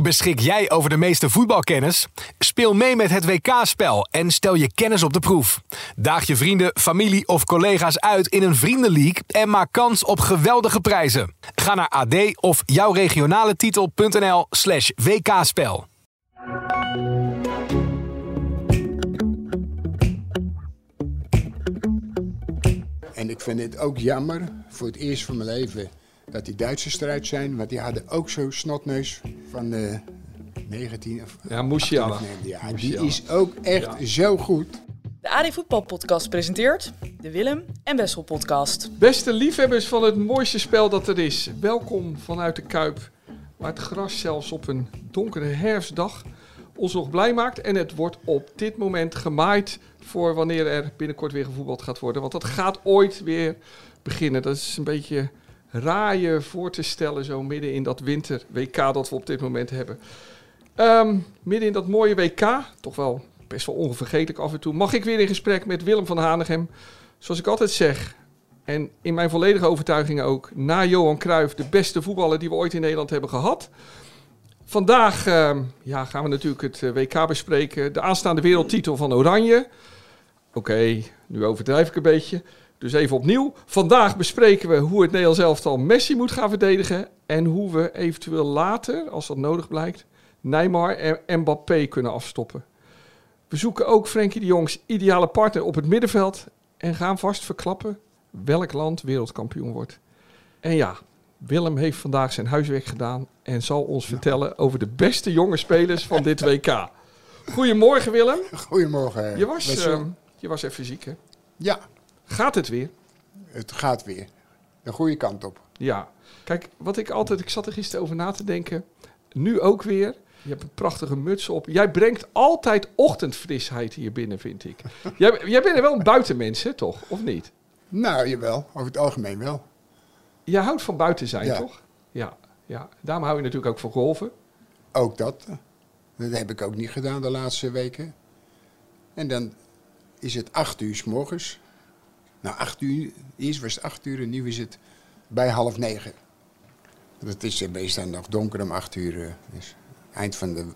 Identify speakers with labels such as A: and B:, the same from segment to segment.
A: Beschik jij over de meeste voetbalkennis? Speel mee met het WK-spel en stel je kennis op de proef. Daag je vrienden, familie of collega's uit in een vriendenleague en maak kans op geweldige prijzen. Ga naar AD of jouwregionaletitel.nl/WK-spel.
B: En ik vind het ook jammer, voor het eerst van mijn leven, dat die Duitsers eruit zijn. Want die hadden ook zo'n snotneus van 19 of...
C: Ja, Musiala.
B: Ja, die is ook echt zo goed.
D: De AD Voetbal Podcast presenteert de Willem en Wessel Podcast.
C: Beste liefhebbers van het mooiste spel dat er is. Welkom vanuit de Kuip, waar het gras zelfs op een donkere herfstdag ons nog blij maakt. En het wordt op dit moment gemaaid voor wanneer er binnenkort weer gevoetbald gaat worden. Want dat gaat ooit weer beginnen. Dat is een beetje raar je voor te stellen zo midden in dat winter-WK dat we op dit moment hebben. Midden in dat mooie WK, toch wel best wel onvergetelijk af en toe, mag ik weer in gesprek met Willem van Hanegem. Zoals ik altijd zeg, en in mijn volledige overtuiging ook, na Johan Cruijff de beste voetballer die we ooit in Nederland hebben gehad. Vandaag gaan we natuurlijk het WK bespreken. De aanstaande wereldtitel van Oranje. Oké, nu overdrijf ik een beetje. Dus even opnieuw. Vandaag bespreken we hoe het Nederlands elftal Messi moet gaan verdedigen. En hoe we eventueel later, als dat nodig blijkt, Neymar en Mbappé kunnen afstoppen. We zoeken ook Frenkie de Jong's ideale partner op het middenveld. En gaan vast verklappen welk land wereldkampioen wordt. En ja, Willem heeft vandaag zijn huiswerk gedaan en zal ons vertellen over de beste jonge spelers van dit WK. Goedemorgen Willem.
B: Goedemorgen.
C: Je was even ziek hè?
B: Ja.
C: Gaat het weer?
B: Het gaat weer. De goede kant op.
C: Ja. Kijk, ik zat er gisteren over na te denken. Nu ook weer. Je hebt een prachtige muts op. Jij brengt altijd ochtendfrisheid hier binnen, vind ik. Jij bent wel een buitenmens, hè, toch? Of niet?
B: Nou, jawel. Over het algemeen wel.
C: Je houdt van buiten zijn,
B: ja.
C: Toch? Ja. Daarom hou je natuurlijk ook van golven.
B: Ook dat. Dat heb ik ook niet gedaan de laatste weken. En dan is het 8 uur 's morgens. Nou, 8 uur. Eerst was het 8 uur en nu is het bij 8:30. Het is meestal nog donker om 8 uur. Dus eind van de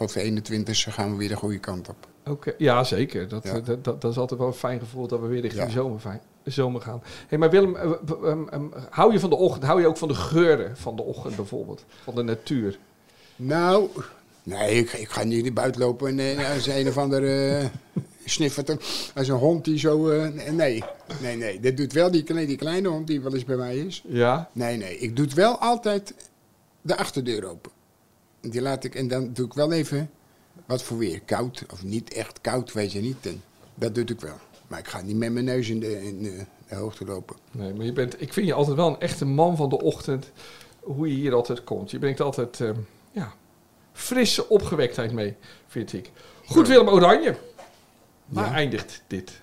B: 21e gaan we weer de goede kant op.
C: Oké, ja, zeker. Dat is altijd wel een fijn gevoel dat we weer richting zomer gaan. Hey, maar Willem, hou je van de ochtend? Hou je ook van de geuren van de ochtend bijvoorbeeld? Van de natuur?
B: Nou, nee, ik ga niet buiten lopen en als een of ander sniffert als een hond die zo... Nee. Dat doet wel die kleine hond die wel eens bij mij is.
C: Ja?
B: Nee. Ik doe wel altijd de achterdeur open. Die laat ik, en dan doe ik wel even wat voor weer. Koud of niet echt koud, weet je niet. En dat doe ik wel. Maar ik ga niet met mijn neus in de hoogte lopen.
C: Nee, maar ik vind je altijd wel een echte man van de ochtend. Hoe je hier altijd komt. Je brengt altijd frisse opgewektheid mee, vind ik. Goed, Willem, Oranje. Waar eindigt dit?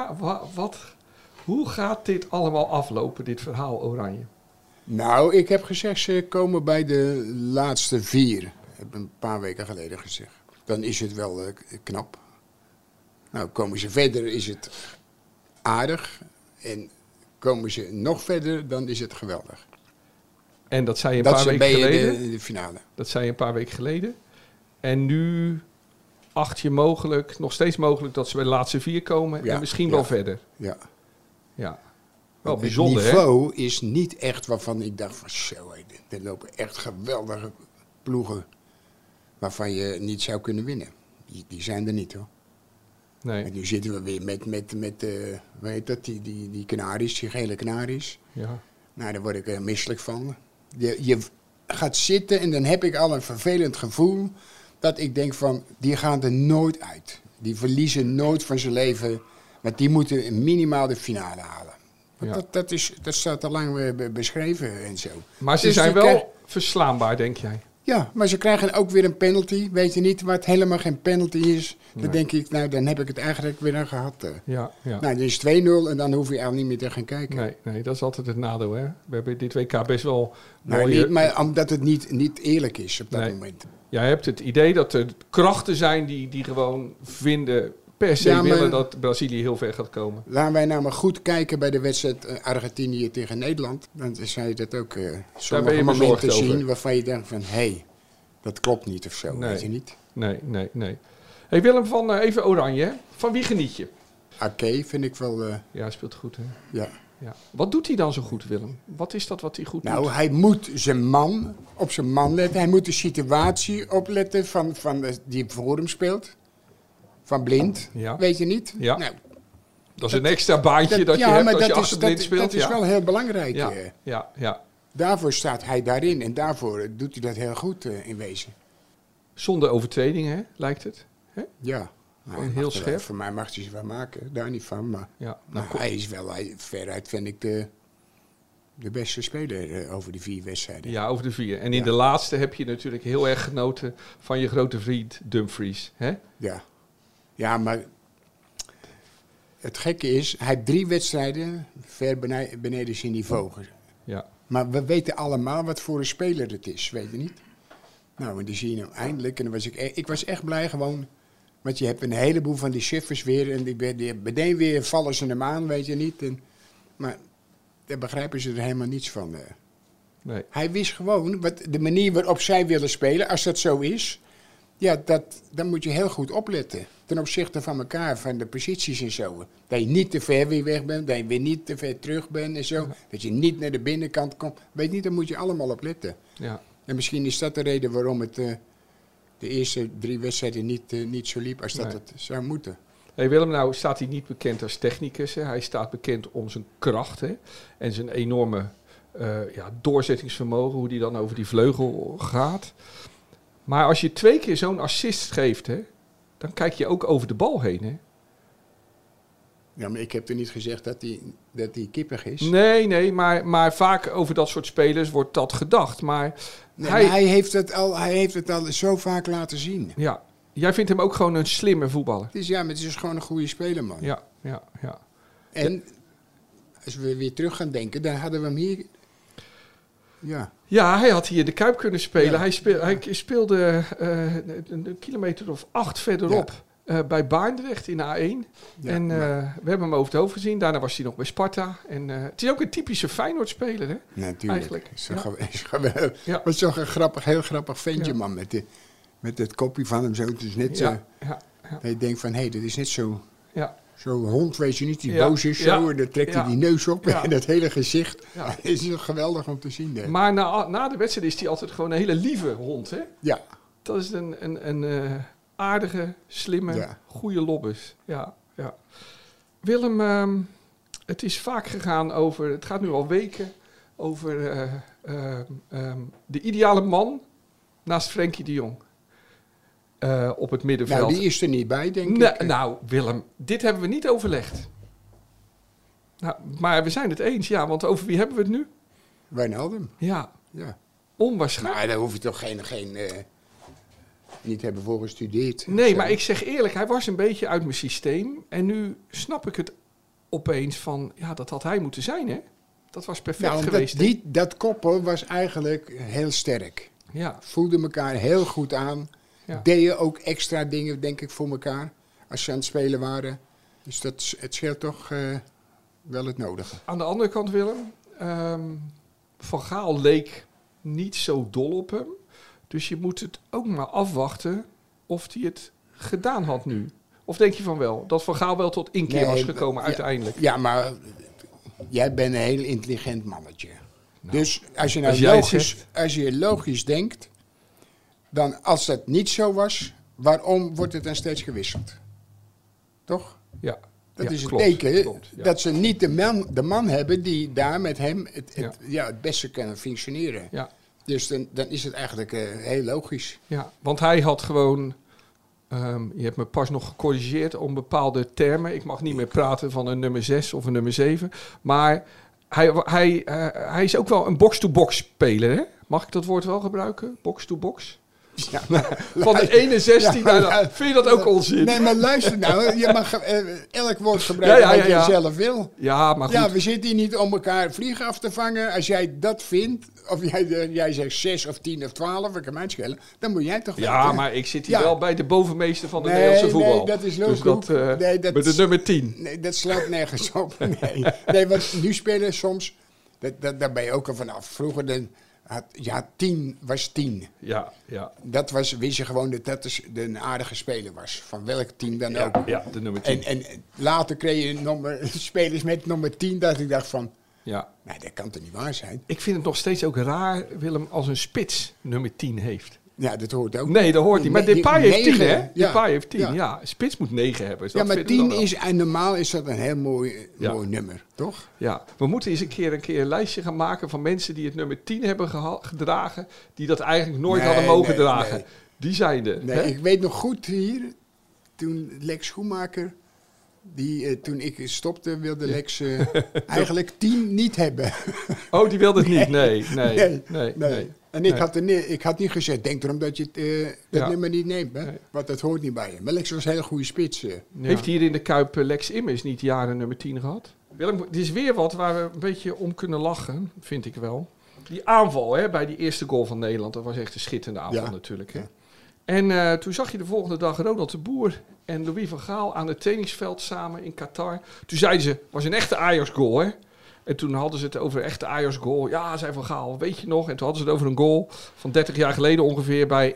C: Hoe gaat dit allemaal aflopen, dit verhaal Oranje?
B: Nou, ik heb gezegd, ze komen bij de laatste 4. Dat heb ik een paar weken geleden gezegd. Dan is het wel knap. Nou, komen ze verder, is het aardig. En komen ze nog verder, dan is het geweldig.
C: En dat zei je een paar weken geleden?
B: De finale.
C: Dat zei je een paar weken geleden. En nu acht je nog steeds mogelijk dat ze bij de laatste 4 komen. En misschien wel verder. Ja. Wel bijzonder, hè?
B: Het niveau is niet echt waarvan ik dacht van zo, er lopen echt geweldige ploegen waarvan je niet zou kunnen winnen. Die zijn er niet, hoor.
C: Nee.
B: En nu zitten we weer met hoe heet dat, die kanaries, die gele kanaries.
C: Ja.
B: Nou, daar word ik misselijk van. Je gaat zitten en dan heb ik al een vervelend gevoel dat ik denk van, die gaan er nooit uit. Die verliezen nooit van zijn leven, want die moeten minimaal de finale halen. Ja. Dat staat al lang beschreven en zo.
C: Maar ze zijn wel verslaanbaar, denk jij?
B: Ja, maar ze krijgen ook weer een penalty. Weet je niet waar het helemaal geen penalty is? Dan denk ik, nou, dan heb ik het eigenlijk weer aan gehad.
C: Ja.
B: Nou, dan is 2-0 en dan hoef je eigenlijk niet meer te gaan kijken.
C: Nee, dat is altijd het nadeel, hè? We hebben dit WK best wel
B: mooie... maar omdat het niet eerlijk is op dat moment.
C: Jij hebt het idee dat er krachten zijn die gewoon vinden... per se willen dat Brazilië heel ver gaat komen.
B: Laten wij nou maar goed kijken bij de wedstrijd Argentinië tegen Nederland. Dan zou je dat ook sommige momenten zien waarvan je denkt van... Hé, Dat klopt niet of zo,
C: Nee.
B: weet je niet.
C: Nee. Hey Willem, van even Oranje, hè? Van wie geniet je?
B: Ake vind ik wel,
C: Ja, hij speelt goed, hè?
B: ja.
C: Ja. Wat doet hij dan zo goed, Willem? Wat is dat wat hij goed
B: Nou,
C: doet?
B: hij moet op zijn man letten. Hij moet de situatie opletten die voor hem speelt. Van Blind,
C: Ja.
B: weet je niet?
C: Ja.
B: Nou,
C: Dat is een extra baantje dat je hebt als je achter Blind speelt.
B: dat is wel heel belangrijk.
C: Ja.
B: Daarvoor staat hij daarin en daarvoor doet hij dat heel goed in wezen.
C: Zonder overtredingen, hè, lijkt het. Hè?
B: Ja.
C: Gewoon
B: hij
C: heel
B: mag er wel-
C: scherp.
B: Voor mij mag hij ze wel maken, daar niet van. Maar
C: Ja.
B: nou, hij is wel, veruit vind ik de beste speler over de 4 wedstrijden.
C: Ja, over de 4. En in
B: Ja.
C: de laatste heb je natuurlijk heel erg genoten van je grote vriend Dumfries. Hè?
B: Ja, maar het gekke is, hij heeft 3 wedstrijden ver beneden zijn niveau.
C: Ja.
B: Maar we weten allemaal wat voor een speler het is, weet je niet? Nou, en die zie je nou eindelijk. En dan was ik was echt blij gewoon. Want je hebt een heleboel van die chiffers weer. En meteen weer vallen ze hem aan, weet je niet. Maar daar begrijpen ze er helemaal niets van.
C: Nee.
B: Hij wist gewoon de manier waarop zij willen spelen. Als dat zo is, ja, dan moet je heel goed opletten. Ten opzichte van elkaar, van de posities en zo. Dat je niet te ver weer weg bent, dat je weer niet te ver terug bent en zo. Dat je niet naar de binnenkant komt. Weet niet, daar moet je allemaal op letten.
C: Ja.
B: En misschien is dat de reden waarom het de eerste 3 wedstrijden niet zo liep als dat
C: Nee.
B: het zou moeten.
C: Hey Willem, nou staat hij niet bekend als technicus. Hè. Hij staat bekend om zijn kracht, hè, en zijn enorme doorzettingsvermogen. Hoe hij dan over die vleugel gaat. Maar als je 2 keer zo'n assist geeft, hè, dan kijk je ook over de bal heen. Hè.
B: Ja, maar ik heb er niet gezegd dat hij kippig is.
C: Nee, maar vaak over dat soort spelers wordt dat gedacht. Maar
B: Nee, maar hij heeft het al zo vaak laten zien.
C: ja, jij vindt hem ook gewoon een slimme voetballer.
B: Dus ja, maar het is dus gewoon een goede speler, man.
C: Ja.
B: En als we weer terug gaan denken, dan hadden we hem hier... Ja,
C: Ja, hij had hier de Kuip kunnen spelen.
B: Ja.
C: Hij speelde een kilometer of 8 verderop bij Baarndrecht in A1.
B: Ja,
C: En
B: maar-
C: we hebben hem over het hoofd gezien. Daarna was hij nog bij Sparta. En het is ook een typische Feyenoord-speler, hè?
B: natuurlijk.
C: Eigenlijk, Ja.
B: Maar zo'n heel grappig ventje,
C: Ja.
B: man. Met het kopje van hem zo. Het is net
C: Ja.
B: dat je denkt van, hé, dat is net zo...
C: Ja.
B: Zo'n hond, weet je niet, die
C: Ja,
B: boos is zo.
C: ja,
B: En dan trekt
C: ja.
B: hij die neus op
C: Ja.
B: en dat hele gezicht.
C: Ja.
B: Het is geweldig om te zien. Hè.
C: Maar na de wedstrijd is hij altijd gewoon een hele lieve hond, hè?
B: Ja,
C: Dat is een aardige, slimme,
B: Ja.
C: goede lobbes. Ja. Willem, het is vaak gegaan over... Het gaat nu al weken over de ideale man naast Frenkie de Jong. Op het middenveld.
B: nou die is er niet bij, denk
C: Nee,
B: ik.
C: nou, Willem, dit hebben we niet overlegd. Nou, maar we zijn het eens, ja. Want over wie hebben we het nu?
B: Wijnaldum,
C: Ja,
B: ja.
C: onwaarschijnlijk.
B: Nou, daar hoef je toch niet hebben voor gestudeerd.
C: Nee,
B: Zo.
C: maar ik zeg eerlijk, hij was een beetje uit mijn systeem. En nu snap ik het opeens van, ja, dat had hij moeten zijn, hè? Dat was perfect
B: Nou,
C: geweest. hè?
B: dat koppel was eigenlijk heel sterk.
C: Ja,
B: Voelde elkaar heel goed aan.
C: Ja.
B: Deden ook extra dingen, denk ik, voor elkaar. Als ze aan het spelen waren. Dus het scheelt toch wel het nodige.
C: aan de andere kant, Willem. Van Gaal leek niet zo dol op hem. Dus je moet het ook maar afwachten of hij het gedaan had nu. Of denk je van wel? Dat Van Gaal wel tot inkeer
B: Nee,
C: was gekomen
B: ja.
C: uiteindelijk.
B: Ja, maar jij bent een heel intelligent mannetje. Dus als je nou
C: als jij het
B: logisch,
C: zegt.
B: als je logisch denkt, dan als dat niet zo was, waarom wordt het dan steeds gewisseld? Toch?
C: Ja.
B: Dat
C: Ja,
B: is een
C: klopt,
B: teken
C: klopt, ja.
B: dat ze niet de man hebben die daar met hem
C: Ja.
B: het beste kan functioneren.
C: Ja.
B: Dus dan is het eigenlijk heel logisch.
C: Ja, want hij had gewoon... je hebt me pas nog gecorrigeerd om bepaalde termen. Ik mag niet meer praten van een nummer 6 of een nummer 7. Maar hij is ook wel een box-to-box speler, hè? Mag ik dat woord wel gebruiken? Box-to-box?
B: Ja,
C: Van de ene 16
B: Ja,
C: naar de...
B: ja.
C: Vind je dat ook onzin?
B: Nee, maar luister nou, je mag elk woord gebruiken wat
C: Ja.
B: je zelf wil.
C: Ja, maar goed.
B: Ja, we zitten hier niet om elkaar vliegen af te vangen. Als jij dat vindt, of jij zegt 6 of 10 of 12, ik kan mij schelen, dan moet jij toch
C: Ja,
B: weten.
C: maar ik zit hier
B: Ja.
C: wel bij de bovenmeester van de
B: Nee,
C: Nederlandse voetbal.
B: nee, dat is
C: dus
B: logisch.
C: dat,
B: Nee, dat
C: met de
B: is-
C: nummer 10.
B: Nee, dat slaat nergens op. Nee, want nu spelen soms, daar ben je ook al vanaf. Vroeger Ja, 10 was 10.
C: Ja.
B: Wist je gewoon dat is een aardige speler was. Van welk team dan ook.
C: Ja, de nummer 10.
B: En later kreeg je spelers met nummer 10. Dat ik dacht van,
C: Ja.
B: nou, dat kan toch niet waar zijn?
C: Ik vind het nog steeds ook raar, Willem, als een spits nummer 10 heeft.
B: Ja, dat hoort ook.
C: Nee, dat hoort niet. Maar Depay heeft 10, hè?
B: Ja.
C: Depay heeft 10, ja. Spits moet 9 hebben. Dus
B: Ja,
C: dat
B: maar
C: vind ik
B: 10
C: dan wel.
B: is, en normaal is dat een heel mooi nummer, toch?
C: Ja, we moeten eens een keer een lijstje gaan maken van mensen die het nummer 10 hebben gedragen, die dat eigenlijk nooit hadden mogen dragen.
B: Nee.
C: Die zijn er.
B: Nee,
C: hè?
B: ik weet nog goed hier, toen Lex Schoenmaker, toen ik stopte, wilde Lex eigenlijk 10 niet hebben.
C: Oh, die wilde het niet? Nee.
B: En ik had niet gezegd, denk erom dat je dat nummer niet neemt, hè?
C: Nee.
B: Want dat hoort niet bij je. Maar Lex was een hele goede spits.
C: Heeft hier in de Kuip Lex Immers niet jaren nummer 10 gehad? Willem, dit is weer wat waar we een beetje om kunnen lachen, vind ik wel. Die aanval hè, bij die eerste goal van Nederland, dat was echt een schitterende aanval natuurlijk. Hè?
B: Ja.
C: En toen zag je de volgende dag Ronald de Boer en Louis van Gaal aan het trainingsveld samen in Qatar. Toen zeiden ze, was een echte Ajax-goal hè. En toen hadden ze het over een echte Ajax-goal. Ja, zei Van Gaal, weet je nog? En toen hadden ze het over een goal van 30 jaar geleden ongeveer bij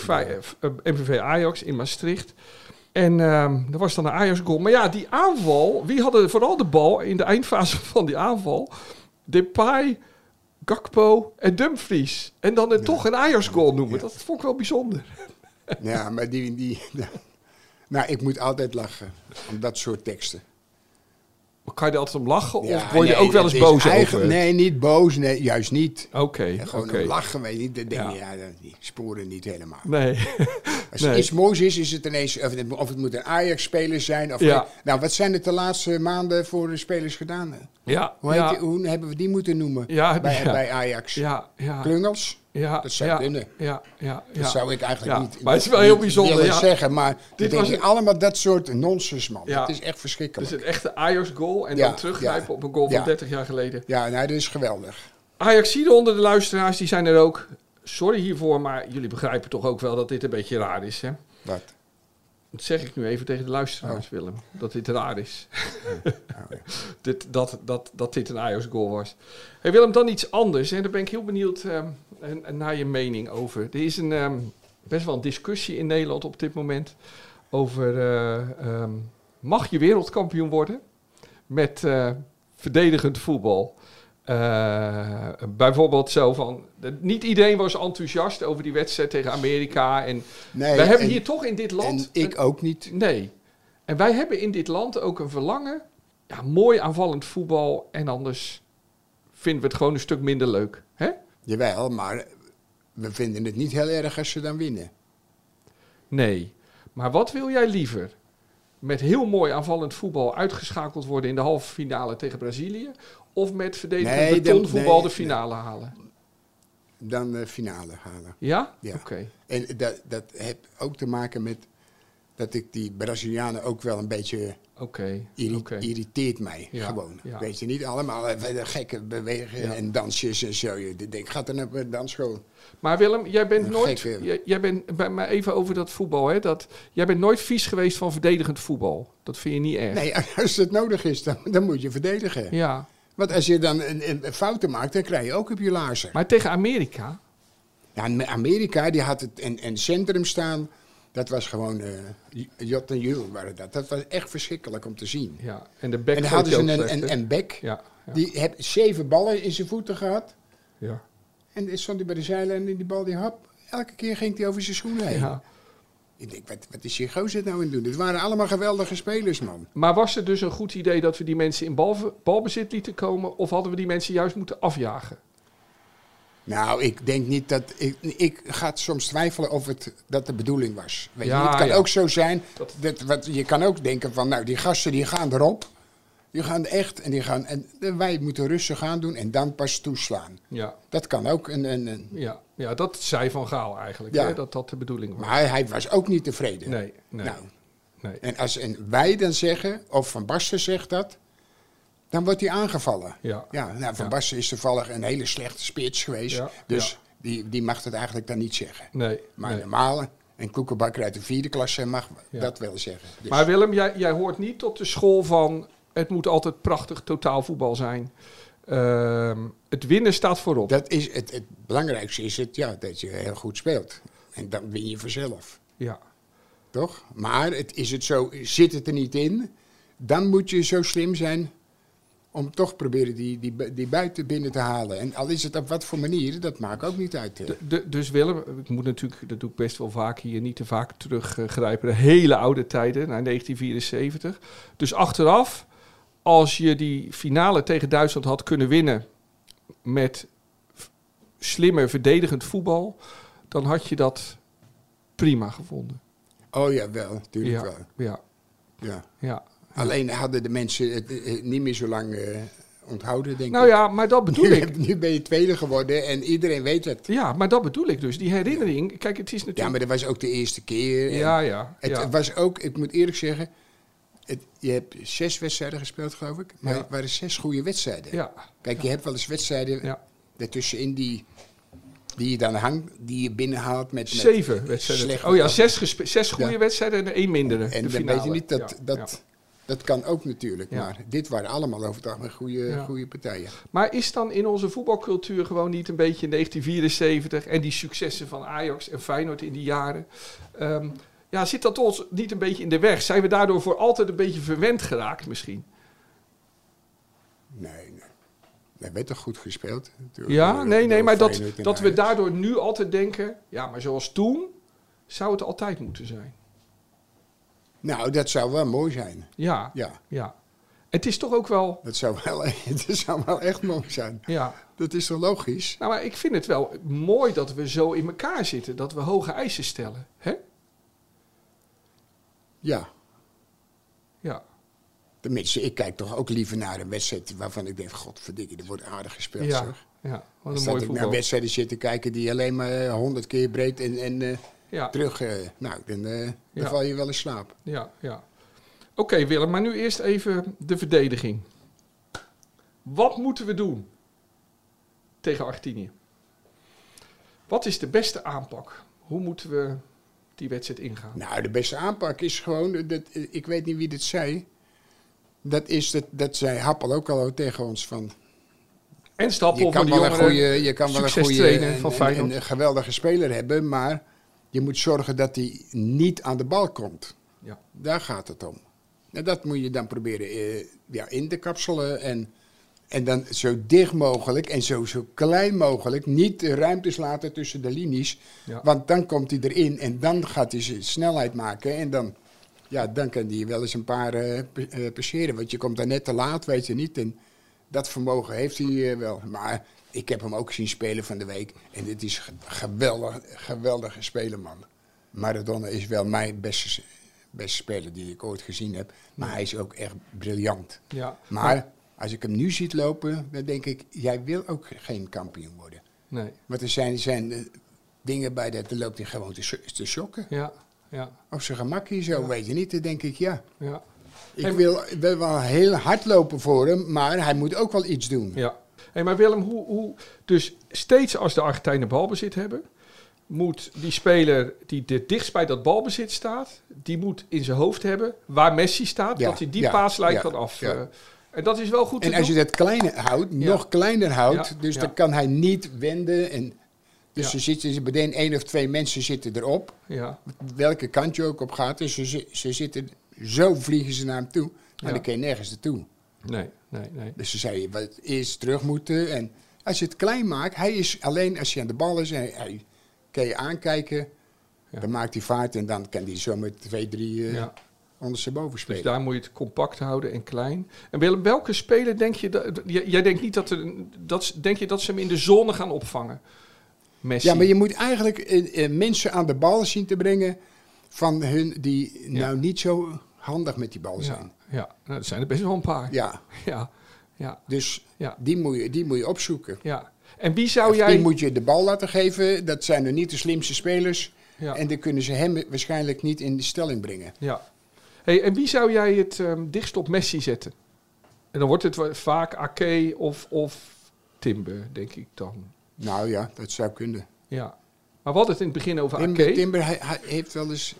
C: MVV Ajax in Maastricht. En dat was dan een Ajax-goal. Maar ja, die aanval, wie hadden vooral de bal in de eindfase van die aanval? Depay, Gakpo en Dumfries. En dan het toch een Ajax-goal noemen.
B: Ja.
C: Dat vond ik wel bijzonder.
B: Ja, maar nou, ik moet altijd lachen om dat soort teksten.
C: Kan je er altijd om lachen?
B: Ja,
C: Of word je
B: nee,
C: ook wel eens
B: het is
C: boos
B: eigen-
C: over?
B: Nee, niet boos. Nee, juist niet.
C: Oké.
B: Gewoon om lachen, weet je niet. Dan denk je, die sporen niet helemaal.
C: Nee.
B: Als er iets moois is het ineens... Of het moet een Ajax-speler zijn. Of nou, wat zijn het de laatste maanden voor de spelers gedaan?
C: Ja.
B: Hoe hebben we die moeten noemen bij Ajax?
C: Ja.
B: Klungels?
C: Ja.
B: Dat zou kunnen.
C: Ja.
B: Dat zou ik eigenlijk niet,
C: maar het is wel heel bijzonder.
B: willen zeggen. Maar
C: Dit
B: denk
C: was
B: je allemaal dat soort nonsens, man.
C: Ja.
B: Het is echt verschrikkelijk.
C: Dus een echte Ajax-goal en dan teruggrijpen op een goal van 30 jaar geleden.
B: Ja, nou, dat is geweldig.
C: Ajaxiden onder de luisteraars, die zijn er ook. Sorry hiervoor, maar jullie begrijpen toch ook wel dat dit een beetje raar is, hè?
B: Wat?
C: Dat zeg ik nu even tegen de luisteraars, Willem. Dat dit raar is. Dat dit een Ajax-goal was. Hey Willem, dan iets anders. En daar ben ik heel benieuwd naar je mening over. Er is best wel een discussie in Nederland op dit moment over... mag je wereldkampioen worden met verdedigend voetbal? Bijvoorbeeld zo van... Niet iedereen was enthousiast over die wedstrijd tegen Amerika. En
B: Nee,
C: wij hebben hier toch in dit land...
B: En ik ook niet.
C: Nee. En wij hebben in dit land ook een verlangen. Ja, mooi aanvallend voetbal. En anders vinden we het gewoon een stuk minder leuk. Hè?
B: Jawel, maar we vinden het niet heel erg als ze dan winnen.
C: Nee. Maar wat wil jij liever? Met heel mooi aanvallend voetbal uitgeschakeld worden in de halve finale tegen Brazilië? Of met verdedigend betonvoetbal de finale halen?
B: Dan de finale halen.
C: Ja?
B: Ja.
C: Oké.
B: En dat heeft ook te maken met dat ik die Brazilianen ook wel een beetje irriteert mij.
C: Ja,
B: Gewoon.
C: ja.
B: Weet je, niet allemaal gekke bewegingen en dansjes en zo. Je denkt, gaat er naar een dansschool?
C: Maar Willem, jij bent
B: Een
C: nooit...
B: gekke-
C: Jij bent, maar even over dat voetbal, hè? Jij bent nooit vies geweest van verdedigend voetbal. Dat vind je niet erg.
B: Nee, als het nodig is, dan moet je verdedigen.
C: Ja.
B: Want als je dan een fouten maakt, dan krijg je ook op je laarzen.
C: Maar tegen Amerika...
B: Ja, Amerika, die had het in het centrum staan. Dat was gewoon Jot en Jul waren dat. Dat was echt verschrikkelijk om te zien.
C: Ja, en de back
B: En dan hadden ze een back.
C: Ja.
B: Die heeft 7 ballen in zijn voeten gehad.
C: Ja.
B: En dan stond hij bij de zeilen en die bal, elke keer ging hij over zijn schoenen heen.
C: Ja.
B: Ik denk, wat is die gozer nou aan het doen? Dit waren allemaal geweldige spelers, man.
C: Maar was het dus een goed idee dat we die mensen in balbezit lieten komen? Of hadden we die mensen juist moeten afjagen?
B: Nou, ik denk niet dat... Ik ga soms twijfelen of dat de bedoeling was. Weet je,
C: Ja,
B: het kan
C: ja.
B: ook zo zijn... je kan ook denken van, nou, die gasten die gaan erop. Die gaan echt en wij moeten rustig aan doen en dan pas toeslaan.
C: Ja.
B: Dat kan ook.
C: Ja, dat zei Van Gaal eigenlijk,
B: Ja.
C: hè, dat dat de bedoeling was.
B: Maar hij was ook niet tevreden.
C: Nee.
B: Nou,
C: Nee.
B: en wij dan zeggen, of Van Basten zegt dat... Dan wordt hij aangevallen.
C: Ja.
B: Nou, Van Basten is toevallig een hele slechte spits geweest.
C: Ja.
B: Dus die mag het eigenlijk dan niet zeggen.
C: Nee.
B: Maar normaal, een koekenbakker uit de 4e klasse mag dat wel zeggen. Dus.
C: Maar Willem, jij hoort niet tot de school van... het moet altijd prachtig totaalvoetbal zijn. Het winnen staat voorop.
B: Dat is het belangrijkste is dat je heel goed speelt. En dan win je vanzelf.
C: Ja.
B: Toch? Maar zit het er niet in, dan moet je zo slim zijn om toch proberen die buiten binnen te halen. En al is het op wat voor manier, dat maakt ook niet uit.
C: Dus Willem, ik moet natuurlijk, dat doe ik best wel vaak hier, niet te vaak teruggrijpen. De hele oude tijden, naar 1974. Dus achteraf, als je die finale tegen Duitsland had kunnen winnen met slimmer verdedigend voetbal, dan had je dat prima gevonden.
B: Oh ja, wel, natuurlijk wel.
C: Ja.
B: Alleen hadden de mensen het niet meer zo lang onthouden, denk ik.
C: Nou ja, maar dat bedoel ik.
B: Nu ben je tweede geworden en iedereen weet het.
C: Ja, maar dat bedoel ik dus. Die herinnering, kijk, het is natuurlijk...
B: Ja, maar dat was ook de eerste keer. Het was ook, ik moet eerlijk zeggen, je hebt 6 wedstrijden gespeeld, geloof ik. Maar het waren 6 goede wedstrijden.
C: Ja.
B: Kijk, je hebt wel eens wedstrijden daartussenin die je dan hangt, die je binnenhaalt met
C: 7 wedstrijden.
B: Slecht.
C: Oh ja, 6 goede wedstrijden en 1 mindere.
B: En
C: de
B: dan
C: finale.
B: weet je niet, dat kan ook natuurlijk.
C: Ja.
B: Maar dit waren allemaal over het algemeen goede partijen.
C: Maar is dan in onze voetbalcultuur gewoon niet een beetje 1974 en die successen van Ajax en Feyenoord in die jaren... zit dat ons niet een beetje in de weg? Zijn we daardoor voor altijd een beetje verwend geraakt misschien?
B: Nee. Er werd toch goed gespeeld?
C: Ja, maar dat we daardoor nu altijd denken... Ja, maar zoals toen zou het altijd moeten zijn.
B: Nou, dat zou wel mooi zijn.
C: Ja. Het is toch ook wel...
B: Dat zou wel echt mooi zijn.
C: Ja.
B: Dat is toch logisch?
C: Nou, maar ik vind het wel mooi dat we zo in elkaar zitten. Dat we hoge eisen stellen. Hè?
B: Ja.
C: Ja.
B: Tenminste, ik kijk toch ook liever naar een wedstrijd waarvan ik denk, godverdikke, er wordt aardig gespeeld, zeg.
C: Ja, wat een
B: Dan
C: mooi
B: ik
C: voetbal.
B: naar wedstrijden zitten kijken die alleen maar 100 keer breed en terug... dan val je wel in slaap.
C: Ja. Oké, Willem, maar nu eerst even de verdediging. Wat moeten we doen tegen Argentinië? Wat is de beste aanpak? Hoe moeten we die wedstrijd ingaan?
B: Nou, de beste aanpak is gewoon, ik weet niet wie dit zei... Dat zei Happel ook al tegen ons van...
C: En Stappel
B: je kan
C: van
B: wel
C: die
B: je kan wel een goede een geweldige speler hebben, maar je moet zorgen dat hij niet aan de bal komt.
C: Ja.
B: Daar gaat het om. En dat moet je dan proberen in te kapselen en dan zo dicht mogelijk en zo klein mogelijk niet de ruimtes laten tussen de linies. Ja. Want dan komt hij erin en dan gaat hij zijn snelheid maken en dan kan hij wel eens een paar passeren. Want je komt daar net te laat, weet je niet. En dat vermogen heeft hij wel. Maar ik heb hem ook zien spelen van de week. En het is geweldige speler, man. Maradona is wel mijn beste speler die ik ooit gezien heb. Maar hij is ook echt briljant. Ja. Maar als ik hem nu ziet lopen, dan denk ik... Jij wil ook geen kampioen worden. Nee. Want er zijn dingen bij dat loopt hij gewoon te shocken. Ja. Op zijn gemakje zo, weet je niet. Dan denk ik, ik wil wel heel hard lopen voor hem, maar hij moet ook wel iets doen. Ja.
C: Hey, maar Willem, hoe dus steeds als de Argentijnen balbezit hebben, moet die speler die het dichtst bij dat balbezit staat, die moet in zijn hoofd hebben waar Messi staat, dat hij die paaslijn kan af. Ja. En dat is wel goed te doen.
B: En als je dat kleine houdt, nog kleiner houdt, dan kan hij niet wenden en... Dus er zitten meteen 1 of 2 mensen zitten erop. Ja. Welke kant je ook op gaat. Dus ze zitten, zo vliegen ze naar hem toe. Maar dan kun je nergens naartoe. Nee. Dus ze zeiden, wat eerst terug moeten. En als je het klein maakt, hij is alleen als hij aan de bal is. En hij kan je aankijken. Ja. Dan maakt hij vaart en dan kan hij zo met 2, 3 ondersteboven spelen.
C: Dus daar moet je het compact houden en klein. En Willem, welke speler denk je... Jij denkt niet denk je dat ze hem in de zone gaan opvangen? Messi.
B: Ja, maar je moet eigenlijk mensen aan de bal zien te brengen van hun die nou niet zo handig met die bal zijn.
C: Ja. Nou, dat zijn er best wel een paar.
B: Ja. Dus die moet je opzoeken.
C: Ja. En wie zou jij...
B: Die moet je de bal laten geven. Dat zijn er niet de slimste spelers. Ja. En dan kunnen ze hem waarschijnlijk niet in de stelling brengen.
C: Ja. Hey, en wie zou jij het dichtst op Messi zetten? En dan wordt het vaak Ake of Timber, denk ik dan.
B: Nou ja, dat zou kunnen.
C: Ja, maar we hadden het in het begin over Ake.
B: Timber hij heeft wel eens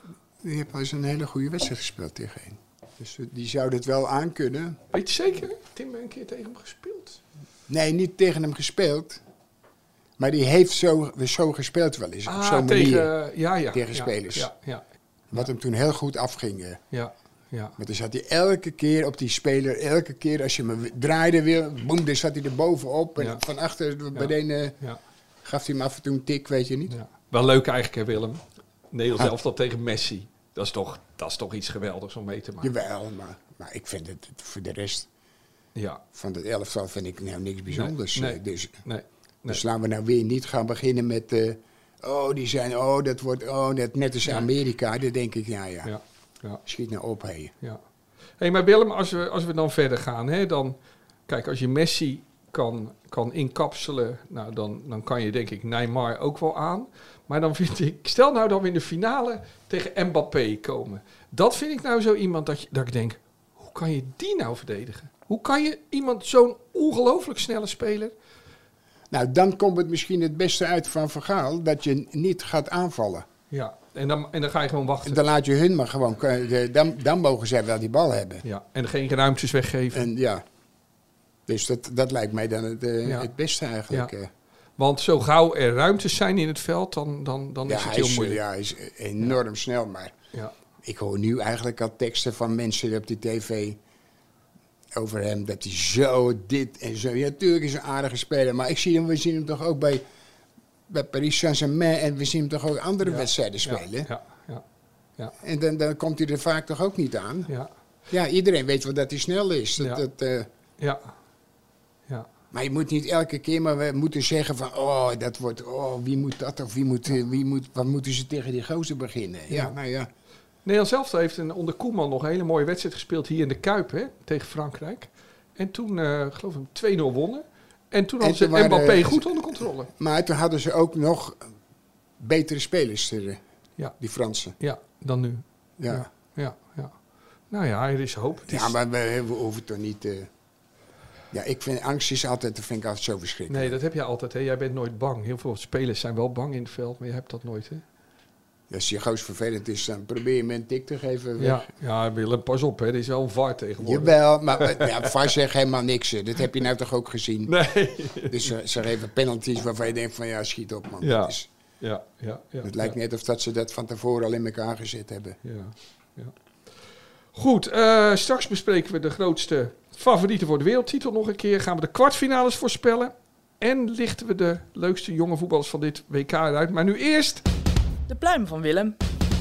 B: een hele goede wedstrijd gespeeld tegen een. Dus die zou dit wel aankunnen.
C: Weet je zeker? Timber een keer tegen hem gespeeld?
B: Nee, niet tegen hem gespeeld. Maar die heeft zo gespeeld wel eens. Op zo'n manier. Tegen spelers.
C: Ja.
B: Wat hem toen heel goed afging.
C: Ja.
B: Want dan zat hij elke keer op die speler. Elke keer als je hem draaide weer. Boem, dan zat hij er bovenop. En van achter beneden gaf hij hem af en toe een tik, weet je niet.
C: Ja. Wel leuk eigenlijk, hè, Willem? Nederland zelf dat tegen Messi. Dat is toch iets geweldigs om mee te maken.
B: Jawel, maar ik vind het voor de rest van het elftal vind ik nou niks bijzonders.
C: Nee.
B: Dus laten we nou weer niet gaan beginnen met... dat wordt... net als Amerika, dan denk ik, ja. Schiet nou op, hé.
C: Ja. Hey, maar Willem, als we dan verder gaan, hè, dan... Kijk, als je Messi kan inkapselen, nou, dan kan je denk ik Neymar ook wel aan. Maar dan vind ik... Stel nou dat we in de finale tegen Mbappé komen. Dat vind ik nou zo iemand dat ik denk... Hoe kan je die nou verdedigen? Hoe kan je iemand zo'n ongelooflijk snelle speler...
B: Nou, dan komt het misschien het beste uit van Gaal dat je niet gaat aanvallen.
C: Ja, en dan ga je gewoon wachten.
B: Dan laat je hun maar gewoon... Dan mogen zij wel die bal hebben.
C: Ja, en geen ruimtes weggeven.
B: En dus dat lijkt mij dan het beste eigenlijk.
C: Ja. Want zo gauw er ruimtes zijn in het veld, dan is het heel moeilijk.
B: Ja, hij is enorm snel. Maar ik hoor nu eigenlijk al teksten van mensen op de tv... over hem, dat hij zo dit en zo... Ja, natuurlijk is hij een aardige speler, maar we zien hem toch ook bij Paris Saint-Germain... en we zien hem toch ook andere wedstrijden spelen.
C: Ja.
B: En dan komt hij er vaak toch ook niet aan. Ja, iedereen weet wel dat hij snel is.
C: Ja.
B: Maar je moet niet elke keer maar moeten zeggen van... wie moet dat of wat moeten ze tegen die gozer beginnen? Ja, nou ja...
C: Nederland zelf heeft onder Koeman nog een hele mooie wedstrijd gespeeld hier in de Kuip, hè, tegen Frankrijk. En toen, geloof ik, 2-0 wonnen. En toen hadden ze Mbappé goed onder controle.
B: Maar toen hadden ze ook nog betere spelers, die Fransen.
C: Ja, dan nu.
B: Ja.
C: Nou ja, er is hoop.
B: Maar we hoeven toch niet... ik vind angst vind ik altijd zo verschrikkelijk.
C: Nee, dat heb je altijd, hè. Jij bent nooit bang. Heel veel spelers zijn wel bang in het veld, maar je hebt dat nooit, hè.
B: Als je goos vervelend is, dan probeer je me een tik te geven.
C: Ja, Willem, pas op, hè. Er is wel een VAR tegenwoordig.
B: Jawel, maar VAR zegt helemaal niks. Dat heb je nou toch ook gezien?
C: Nee.
B: Dus ze geven penalties waarvan je denkt van schiet op, man.
C: Ja.
B: Het lijkt net of dat ze dat van tevoren al in elkaar gezet hebben.
C: Ja. Goed, straks bespreken we de grootste favorieten voor de wereldtitel nog een keer. Gaan we de kwartfinales voorspellen. En lichten we de leukste jonge voetballers van dit WK eruit. Maar nu eerst...
D: De pluim van Willem.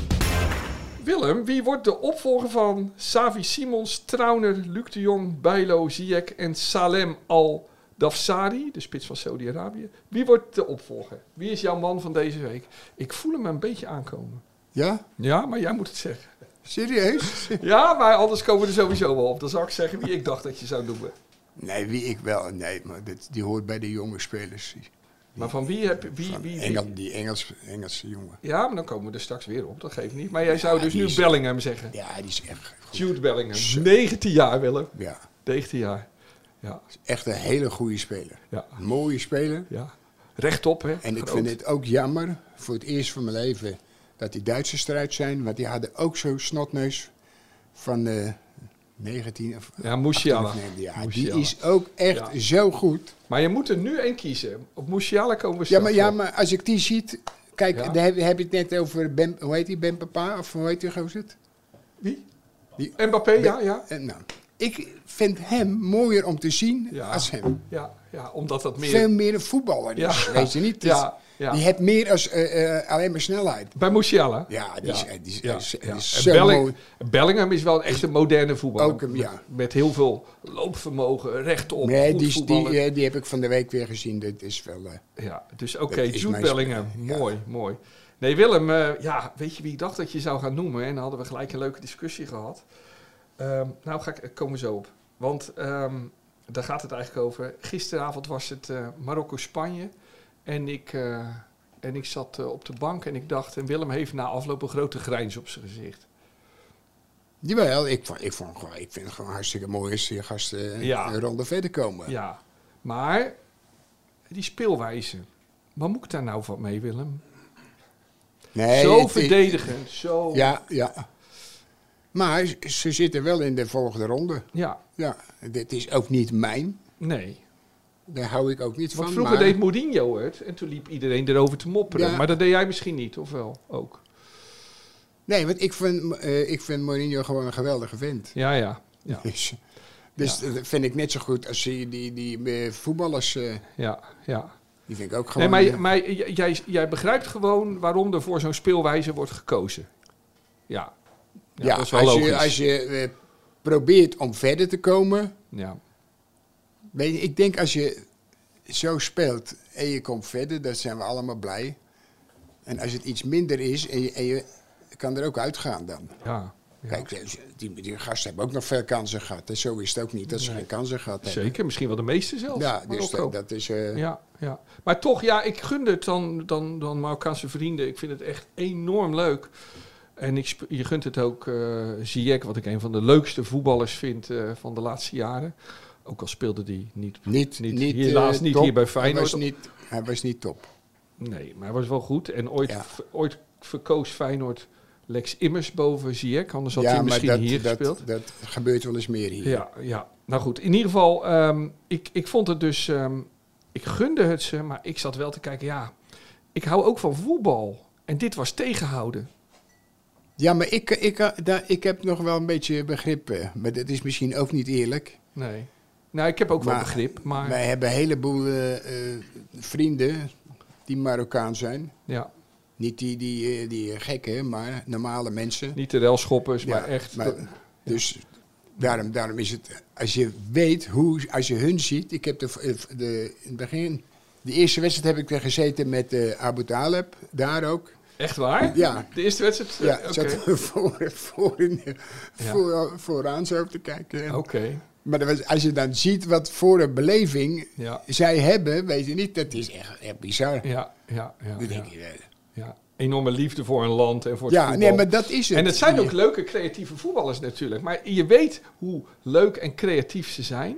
C: Willem, wie wordt de opvolger van Xavi Simons, Trauner, Luc de Jong, Bijlo, Ziyech en Salem Al-Dafsari, de spits van Saudi-Arabië? Wie wordt de opvolger? Wie is jouw man van deze week? Ik voel hem een beetje aankomen.
B: Ja?
C: Ja, maar jij moet het zeggen.
B: Serieus?
C: Ja, maar anders komen we er sowieso wel op. Dan zou ik zeggen wie ik dacht dat je zou noemen.
B: Nee, wie ik wel. Nee, maar die hoort bij de jonge spelers.
C: Maar van wie heb je...
B: Die Engelse jongen.
C: Ja, maar dan komen we er straks weer op. Dat geeft niet. Maar jij zou dus nu Bellingham zeggen.
B: Ja, die is echt goed.
C: Jude Bellingham. 19 jaar, Willem.
B: Ja.
C: 19 jaar. Ja.
B: Echt een hele goede speler.
C: Ja.
B: Een mooie speler.
C: Ja. Rechtop, hè.
B: En ik vind het ook jammer, voor het eerst van mijn leven, dat die Duitsers eruit zijn. Want die hadden ook zo'n snotneus van 19 of...
C: Ja, Musiala.
B: Die is ook echt zo goed.
C: Maar je moet er nu één kiezen. Op Musiala komen we straks
B: maar als ik die ziet... Kijk, daar heb je het net over... hoe heet die? Ben Papa? Of hoe heet die gozer?
C: Wie? Mbappé, ja.
B: Nou, ik vind hem mooier om te zien als hem.
C: Ja, omdat dat meer...
B: Veel meer een voetballer is, weet je niet? Die heeft meer als alleen maar snelheid.
C: Bij Musiala?
B: Ja, die is
C: zo mooi. Bellingham is wel een echte moderne voetballer.
B: Ook hem,
C: met heel veel loopvermogen, rechtop,
B: nee, die heb ik van de week weer gezien. Dat is wel...
C: dus oké, Jude Bellingham. Mooi. Nee, Willem, weet je wie ik dacht dat je zou gaan noemen? En dan hadden we gelijk een leuke discussie gehad. Komen we zo op. Want daar gaat het eigenlijk over. Gisteravond was het Marokko-Spanje. En ik zat op de bank en ik dacht... En Willem heeft na afloop een grote grijns op zijn gezicht.
B: Jawel, ik vind het gewoon hartstikke mooi als die gasten een ronde verder komen.
C: Ja, maar die speelwijze. Wat moet ik daar nou van mee, Willem?
B: Nee,
C: zo verdedigend, zo...
B: Ja. Maar ze zitten wel in de volgende ronde.
C: Ja.
B: Dit is ook niet mijn.
C: Nee.
B: Daar hou ik ook niet
C: Want
B: van.
C: vroeger
B: Maar
C: deed Mourinho het en toen liep iedereen erover te mopperen.
B: Ja.
C: Maar dat deed jij misschien niet, of wel? Ook.
B: nee, want ik vind Mourinho gewoon een geweldige vent.
C: Ja, ja. Ja,
B: Dus dat vind ik net zo goed als die voetballers.
C: ja, ja.
B: Die vind ik ook
C: Nee,
B: gewoon...
C: maar jij begrijpt gewoon waarom er voor zo'n speelwijze wordt gekozen. Ja.
B: ja,
C: dat is wel logisch.
B: als je probeert om verder te komen...
C: Ja.
B: Weet je, ik denk als je zo speelt en je komt verder, dan zijn we allemaal blij. En als het iets minder is en je kan er ook uitgaan dan.
C: Ja. Ja.
B: Kijk, die gasten hebben ook nog veel kansen gehad. En zo is het ook niet dat ze geen kansen gehad hebben.
C: Zeker, misschien wel de meeste zelfs.
B: Ja, dus
C: Marokko.
B: dat is...
C: Ja, ja. Maar toch, ja, ik gun het dan Marokkaanse vrienden. Ik vind het echt enorm leuk. En je gunt het ook Ziyech, wat ik een van de leukste voetballers vind van de laatste jaren. Ook al speelde die niet helaas niet
B: top.
C: hier bij Feyenoord.
B: Hij was niet top.
C: Nee, maar hij was wel goed. En
B: Ja.
C: ooit verkoos Feyenoord Lex Immers boven Ziyech. Anders had hij misschien hier gespeeld.
B: Dat gebeurt wel eens meer hier.
C: Ja, ja. Nou goed, in ieder geval, ik vond het dus... ik gunde het ze, maar ik zat wel te kijken, ja... Ik hou ook van voetbal. En dit was tegenhouden.
B: Ja, maar ik heb nog wel een beetje begrip. Maar dat is misschien ook niet eerlijk.
C: Nee. Nou, ik heb ook wel begrip, maar...
B: Wij hebben een heleboel vrienden die Marokkaan zijn.
C: Ja,
B: Niet die gekken, maar normale mensen.
C: niet de relschoppers,
B: Ja,
C: maar echt...
B: Dus daarom is het... Als je weet als je hun ziet... Ik heb in het begin... De eerste wedstrijd heb ik er gezeten met Abu Taleb. Daar ook.
C: Echt waar?
B: Ja.
C: De eerste wedstrijd?
B: Ja,
C: Oké.
B: zat vooraan zo te kijken.
C: Oké.
B: Maar als je dan ziet wat voor een beleving
C: Ja.
B: zij hebben, weet je niet, dat is echt bizar.
C: Ja, ja, ja.
B: Dan
C: Ja,
B: denk je,
C: ja. Enorme liefde voor een land en voor het
B: ja,
C: voetbal.
B: nee, maar dat is het.
C: En het zijn ook leuke creatieve voetballers natuurlijk. Maar je weet hoe leuk en creatief ze zijn.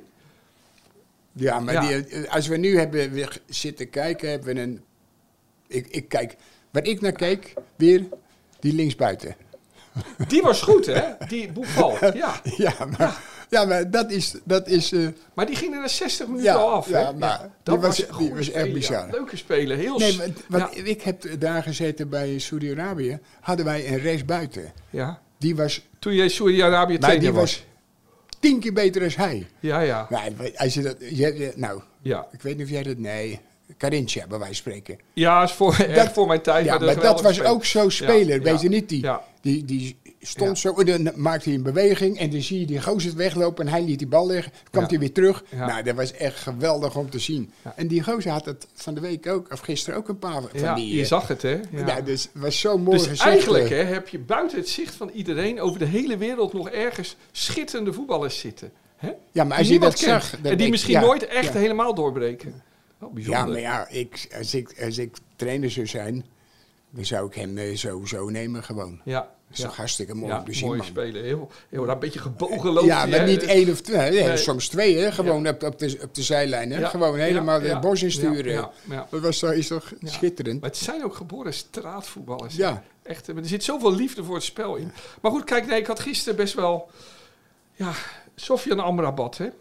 B: Ja, maar
C: Ja.
B: als we nu hebben weer zitten kijken, hebben we een... Ik kijk, waar ik naar keek, weer die linksbuiten.
C: Die was goed, hè? Die Boufal. Ja.
B: Ja, maar dat is
C: Maar die ging er na 60 minuten
B: Ja,
C: al af, hè?
B: ja, maar
C: dat
B: die was
C: een goede
B: echt
C: speler,
B: bizar.
C: Ja. Leuke speler. Heel
B: nee,
C: s-
B: want
C: ja.
B: ik heb daar gezeten bij Saudi-Arabië, hadden wij een rechtsbuiten.
C: Ja.
B: Die was
C: Toen jij Saudi-Arabië
B: Maar
C: trainer
B: die
C: was.
B: was 10 keer beter dan hij.
C: Ja, ja.
B: Nou, als je dat, nou,
C: Ja,
B: ik weet niet of jij dat... Nee, Carintja, bij wijze van spreken.
C: ja is echt voor mijn tijd.
B: Ja,
C: een
B: maar dat
C: geweldige
B: was
C: speler.
B: ook zo'n speler,
C: Ja,
B: weet je
C: ja,
B: niet?
C: ja.
B: Die stond
C: Ja.
B: zo, en dan maakte hij een beweging en dan zie je die gozer weglopen en hij liet die bal liggen. Kwam
C: Ja.
B: hij weer terug.
C: Ja.
B: Nou, dat was echt geweldig om te zien.
C: Ja.
B: En die gozer had het van de week ook, of gisteren ook een paar van
C: Ja,
B: die...
C: je zag het, hè? Ja.
B: Ja, dus het was zo mooi
C: Dus
B: gezegd.
C: eigenlijk hè, heb je buiten het zicht van iedereen over de hele wereld nog ergens schitterende voetballers zitten. Hè?
B: Ja, maar
C: Die
B: als je
C: niemand
B: dat
C: kent.
B: zag...
C: En die misschien nooit echt
B: ja.
C: helemaal doorbreken. Oh, bijzonder.
B: Ja, maar ja, als ik trainer zou zijn, dan zou ik hem sowieso nemen gewoon.
C: Ja,
B: Dat is toch hartstikke mooi om te zien,
C: mooie
B: man.
C: speler. Heel een beetje gebogen loopt
B: Ja,
C: hij,
B: maar
C: hè.
B: niet één of twee, nee,
C: Nee.
B: soms twee, hè? Gewoon op de zijlijn, hè?
C: Ja,
B: Gewoon helemaal
C: ja,
B: het bos insturen.
C: ja, ja.
B: Dat is toch
C: Ja.
B: schitterend?
C: Maar het zijn ook geboren straatvoetballers.
B: Ja.
C: Echt, er zit zoveel liefde voor het spel in. Maar goed, kijk, nee, ik had gisteren best wel... Ja, Sofian Amrabat, hè.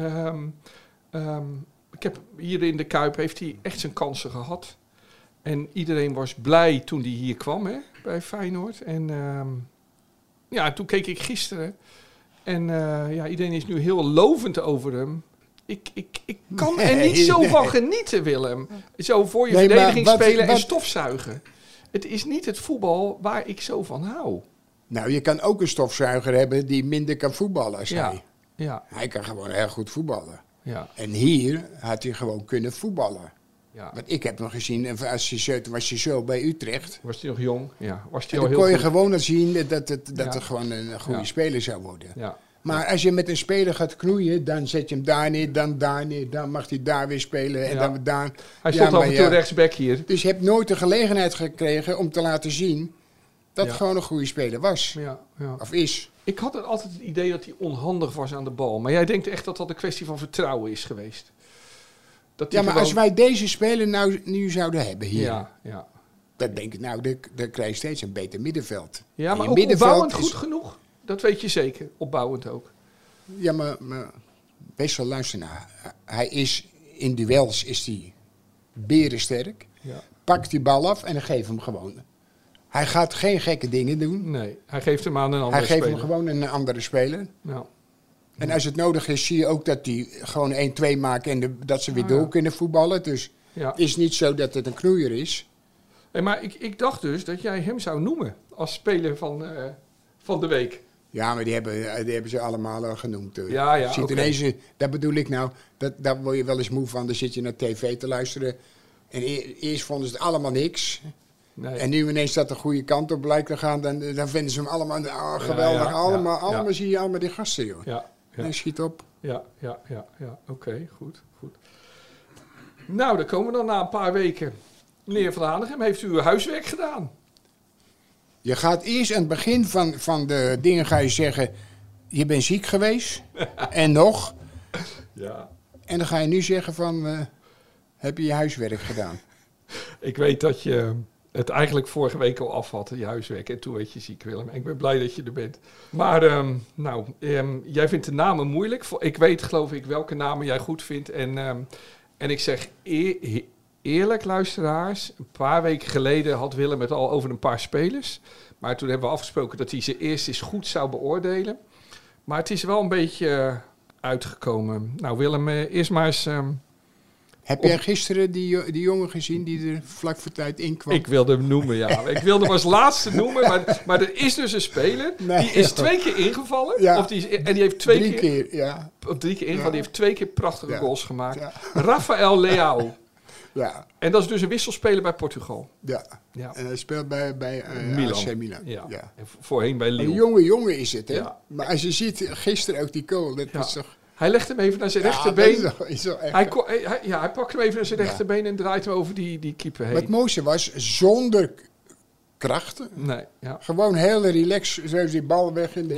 C: Ik heb hier in de Kuip heeft hij echt zijn kansen gehad. En iedereen was blij toen hij hier kwam, hè, bij Feyenoord. En ja, toen keek ik gisteren. En ja, iedereen is nu heel lovend over hem. Ik kan er niet zo van genieten, Willem. Zo voor je
B: Nee, maar
C: verdediging
B: wat-
C: spelen en
B: wat-
C: stofzuigen. Het is niet het voetbal waar ik zo van hou.
B: Nou, je kan ook een stofzuiger hebben die minder kan voetballen als
C: Ja,
B: hij.
C: ja,
B: Hij kan gewoon heel goed voetballen.
C: ja,
B: En hier had hij gewoon kunnen voetballen.
C: ja.
B: Want ik heb nog gezien, toen was hij zo bij Utrecht.
C: Was hij nog jong? Ja, was hij
B: En
C: al
B: dan
C: heel
B: kon je
C: goed?
B: gewoon al zien dat het
C: Ja.
B: gewoon een goede
C: Ja.
B: speler zou worden.
C: Ja,
B: Maar als je met een speler gaat knoeien, dan zet je hem daar neer, dan daar neer. Dan mag hij daar weer spelen en
C: Ja.
B: dan daar.
C: hij
B: Ja,
C: stond af
B: maar
C: en toe
B: ja.
C: rechtsback hier.
B: Dus je hebt nooit de gelegenheid gekregen om te laten zien dat
C: Ja.
B: het gewoon een goede speler was.
C: Ja, ja.
B: Of is.
C: Ik had altijd het idee dat hij onhandig was aan de bal. Maar jij denkt echt dat dat een kwestie van vertrouwen is geweest? Dat hij
B: Ja, maar
C: gewoon-
B: als wij deze speler nou nu zouden hebben hier,
C: Ja, ja.
B: dan denk ik, nou, dan krijg je steeds een beter middenveld.
C: Ja,
B: En
C: maar
B: je
C: ook
B: middenveld
C: opbouwend
B: is-
C: goed genoeg? Dat weet je zeker. Opbouwend ook.
B: Ja, maar best wel luister naar. Hij is in duels is hij berensterk.
C: Ja.
B: Pakt die bal af en dan geef hem gewoon. Hij gaat geen gekke dingen doen.
C: Nee, hij geeft hem aan een andere
B: Hij geeft
C: speler.
B: hem gewoon een andere speler.
C: Ja.
B: En als het nodig is, zie je ook dat die gewoon 1-2 maken en dat ze weer
C: Oh,
B: door
C: ja.
B: kunnen voetballen. Dus
C: Ja.
B: het is niet zo dat het een knoeier is.
C: Hey, maar ik dacht dus dat jij hem zou noemen als speler van de week.
B: Ja, maar die hebben ze allemaal al genoemd.
C: Ja, ja,
B: Ziet
C: oké.
B: ineens, dat bedoel ik nou, daar word je wel eens moe van. Dan zit je naar tv te luisteren. En eerst vonden ze het allemaal niks.
C: Nee.
B: En nu ineens dat de goede kant op blijkt te gaan, dan vinden ze hem allemaal geweldig.
C: ja,
B: allemaal
C: ja.
B: zie je allemaal die gasten, joh.
C: Ja, ja.
B: Nee, schiet op.
C: Ja. Oké, goed. Nou, dan komen we dan na een paar weken. Meneer Van Hanegem, heeft u uw huiswerk gedaan?
B: Je gaat eerst aan het begin van de dingen ga je zeggen, je bent ziek geweest. En nog.
C: Ja.
B: En dan ga je nu zeggen van, heb je je huiswerk gedaan?
C: Ik weet dat je het eigenlijk vorige week al af had, je huiswerk. En toen werd je ziek, Willem. Ik ben blij dat je er bent. Maar, jij vindt de namen moeilijk. Ik weet, geloof ik, welke namen jij goed vindt. En ik zeg eerlijk, luisteraars. Een paar weken geleden had Willem het al over een paar spelers. Maar toen hebben we afgesproken dat hij ze eerst eens goed zou beoordelen. Maar het is wel een beetje uitgekomen. Nou, Willem, eerst maar eens...
B: Heb jij gisteren die jongen gezien die er vlak voor tijd in kwam?
C: Ik wilde hem noemen, ja. Ik wilde hem als laatste noemen, maar er is dus een speler.
B: Nee,
C: die is
B: ja.
C: 2 keer ingevallen.
B: Ja.
C: En die heeft 2
B: Drie
C: keer...
B: keer, ja.
C: Of 3 keer ingevallen.
B: Ja.
C: Die heeft 2 keer prachtige
B: Ja.
C: goals gemaakt.
B: Ja.
C: Rafael Leao.
B: Ja,
C: En dat is dus een wisselspeler bij Portugal.
B: ja.
C: Ja.
B: En hij speelt bij
C: Milan.
B: AC Milan.
C: Ja.
B: Ja.
C: En voorheen bij
B: Een
C: Lille.
B: jonge is het, hè?
C: Ja.
B: Maar als je ziet, gisteren ook die goal, dat
C: Ja.
B: is toch...
C: Hij legt hem even naar zijn
B: Ja,
C: rechterbeen.
B: dat is toch echt...
C: Hij pakt hem even naar zijn
B: Ja.
C: rechterbeen en draait hem over die keeper heen.
B: Maar het mooiste was, zonder krachten,
C: Nee, ja.
B: gewoon heel relaxed, zo is die bal weg in de...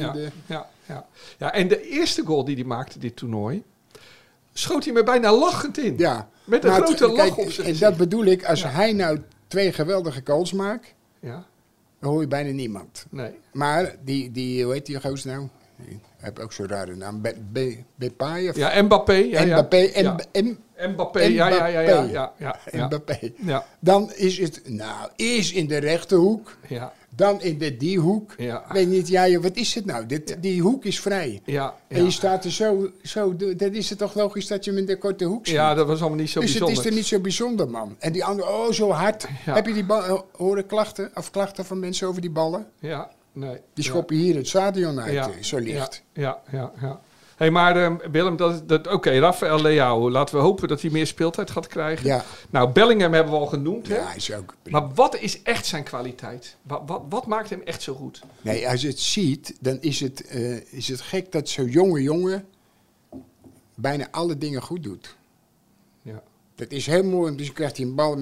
C: Ja, en de eerste goal die hij maakte dit toernooi, schoot hij me bijna lachend in.
B: Ja.
C: Met een
B: Maar
C: grote lach
B: kijk,
C: op zijn
B: en
C: gezicht.
B: dat bedoel ik, als
C: Ja.
B: hij nou 2 geweldige goals maakt,
C: Ja,
B: dan hoor je bijna niemand.
C: nee.
B: Maar hoe heet die goos nou? Ik heb ook zo'n rare naam. Bepay of
C: Ja, Mbappé. Ja,
B: Mbappé.
C: ja. Mbappé, ja.
B: Mbappé.
C: Ja,
B: Dan is het, eerst in de rechterhoek,
C: ja,
B: dan in die hoek.
C: ja.
B: Weet niet, joh, wat is het nou? Die hoek is vrij.
C: Ja,
B: En je staat er zo, dan is het toch logisch dat je hem in de korte hoek ziet.
C: ja, dat was allemaal niet zo
B: Dus
C: bijzonder.
B: het is er niet zo bijzonder, man. En die andere, zo hard.
C: Ja.
B: Heb je die horen klachten van mensen over die ballen?
C: Ja, nee.
B: Die schoppen hier het stadion uit,
C: Ja.
B: zo licht.
C: Ja. Hé, maar Willem, oké, Rafael Leao. Laten we hopen dat hij meer speeltijd gaat krijgen.
B: Ja.
C: Nou, Bellingham hebben we al genoemd, hè?
B: Ja, hij is ook...
C: Maar wat is echt zijn kwaliteit? Wat maakt hem echt zo goed?
B: Nee, als je het ziet, dan is het gek dat zo'n jonge jongen bijna alle dingen goed doet.
C: Ja.
B: Dat is heel mooi, dus krijgt hij een bal.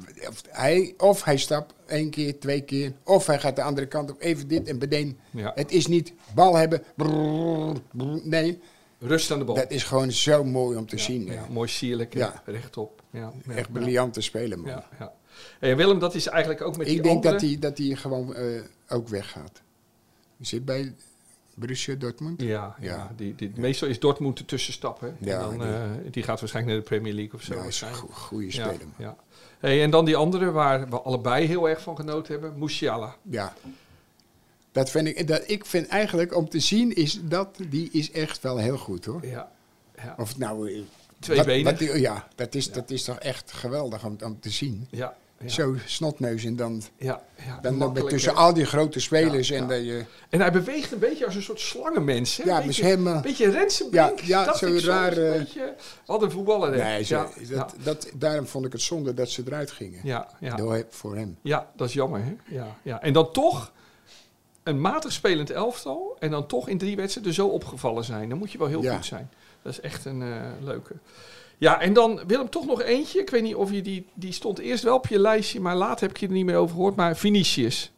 B: Of hij stapt 1 keer, 2 keer. Of hij gaat de andere kant op, even dit en meteen.
C: Ja.
B: Het is niet bal hebben. Brrr, brrr, nee,
C: Rust aan de bal.
B: dat is gewoon zo mooi om te zien.
C: Ja,
B: hè.
C: mooi sierlijk,
B: Ja.
C: rechtop. Ja,
B: Echt briljant te spelen, man.
C: Ja. En Willem, dat is eigenlijk ook met die
B: Ik denk
C: andere...
B: dat hij gewoon ook weggaat. Hij zit bij Borussia Dortmund.
C: Ja.
B: Ja.
C: Meestal is Dortmund de tussenstap. Hè?
B: Ja,
C: en dan, die gaat waarschijnlijk naar de Premier League of zo.
B: Ja, hij is een goede
C: Ja,
B: speler.
C: ja. Hey, en dan die andere waar we allebei heel erg van genoten hebben. Musiala.
B: Ja. Dat vind ik vind eigenlijk om te zien die is echt wel heel goed, hoor.
C: Ja.
B: Of het nou...
C: Twee benen.
B: Dat is toch echt geweldig om te zien.
C: Ja.
B: Zo snotneus en dan
C: makkelijk,
B: tussen
C: hè?
B: al die grote spelers.
C: Ja,
B: en
C: ja.
B: dat je...
C: En hij beweegt een beetje als een soort slangenmens. Hè?
B: Ja,
C: een
B: dus
C: beetje,
B: helemaal...
C: beetje Rensenbrink.
B: Ja,
C: dat
B: zo
C: vind ik soms
B: raar,
C: een beetje... Wat een voetballer. Hè?
B: Nee, daarom vond ik het zonde dat ze eruit gingen.
C: Ja.
B: Voor hem.
C: Ja, dat is jammer. Hè? Ja. En dan toch een matig spelend elftal. En dan toch in 3 wedstrijden zo opgevallen zijn. Dan moet je wel heel goed zijn. Dat is echt een leuke. Ja, en dan Willem, toch nog eentje. Ik weet niet of je die stond eerst wel op je lijstje, maar later heb ik je er niet meer over gehoord. Maar Vinicius.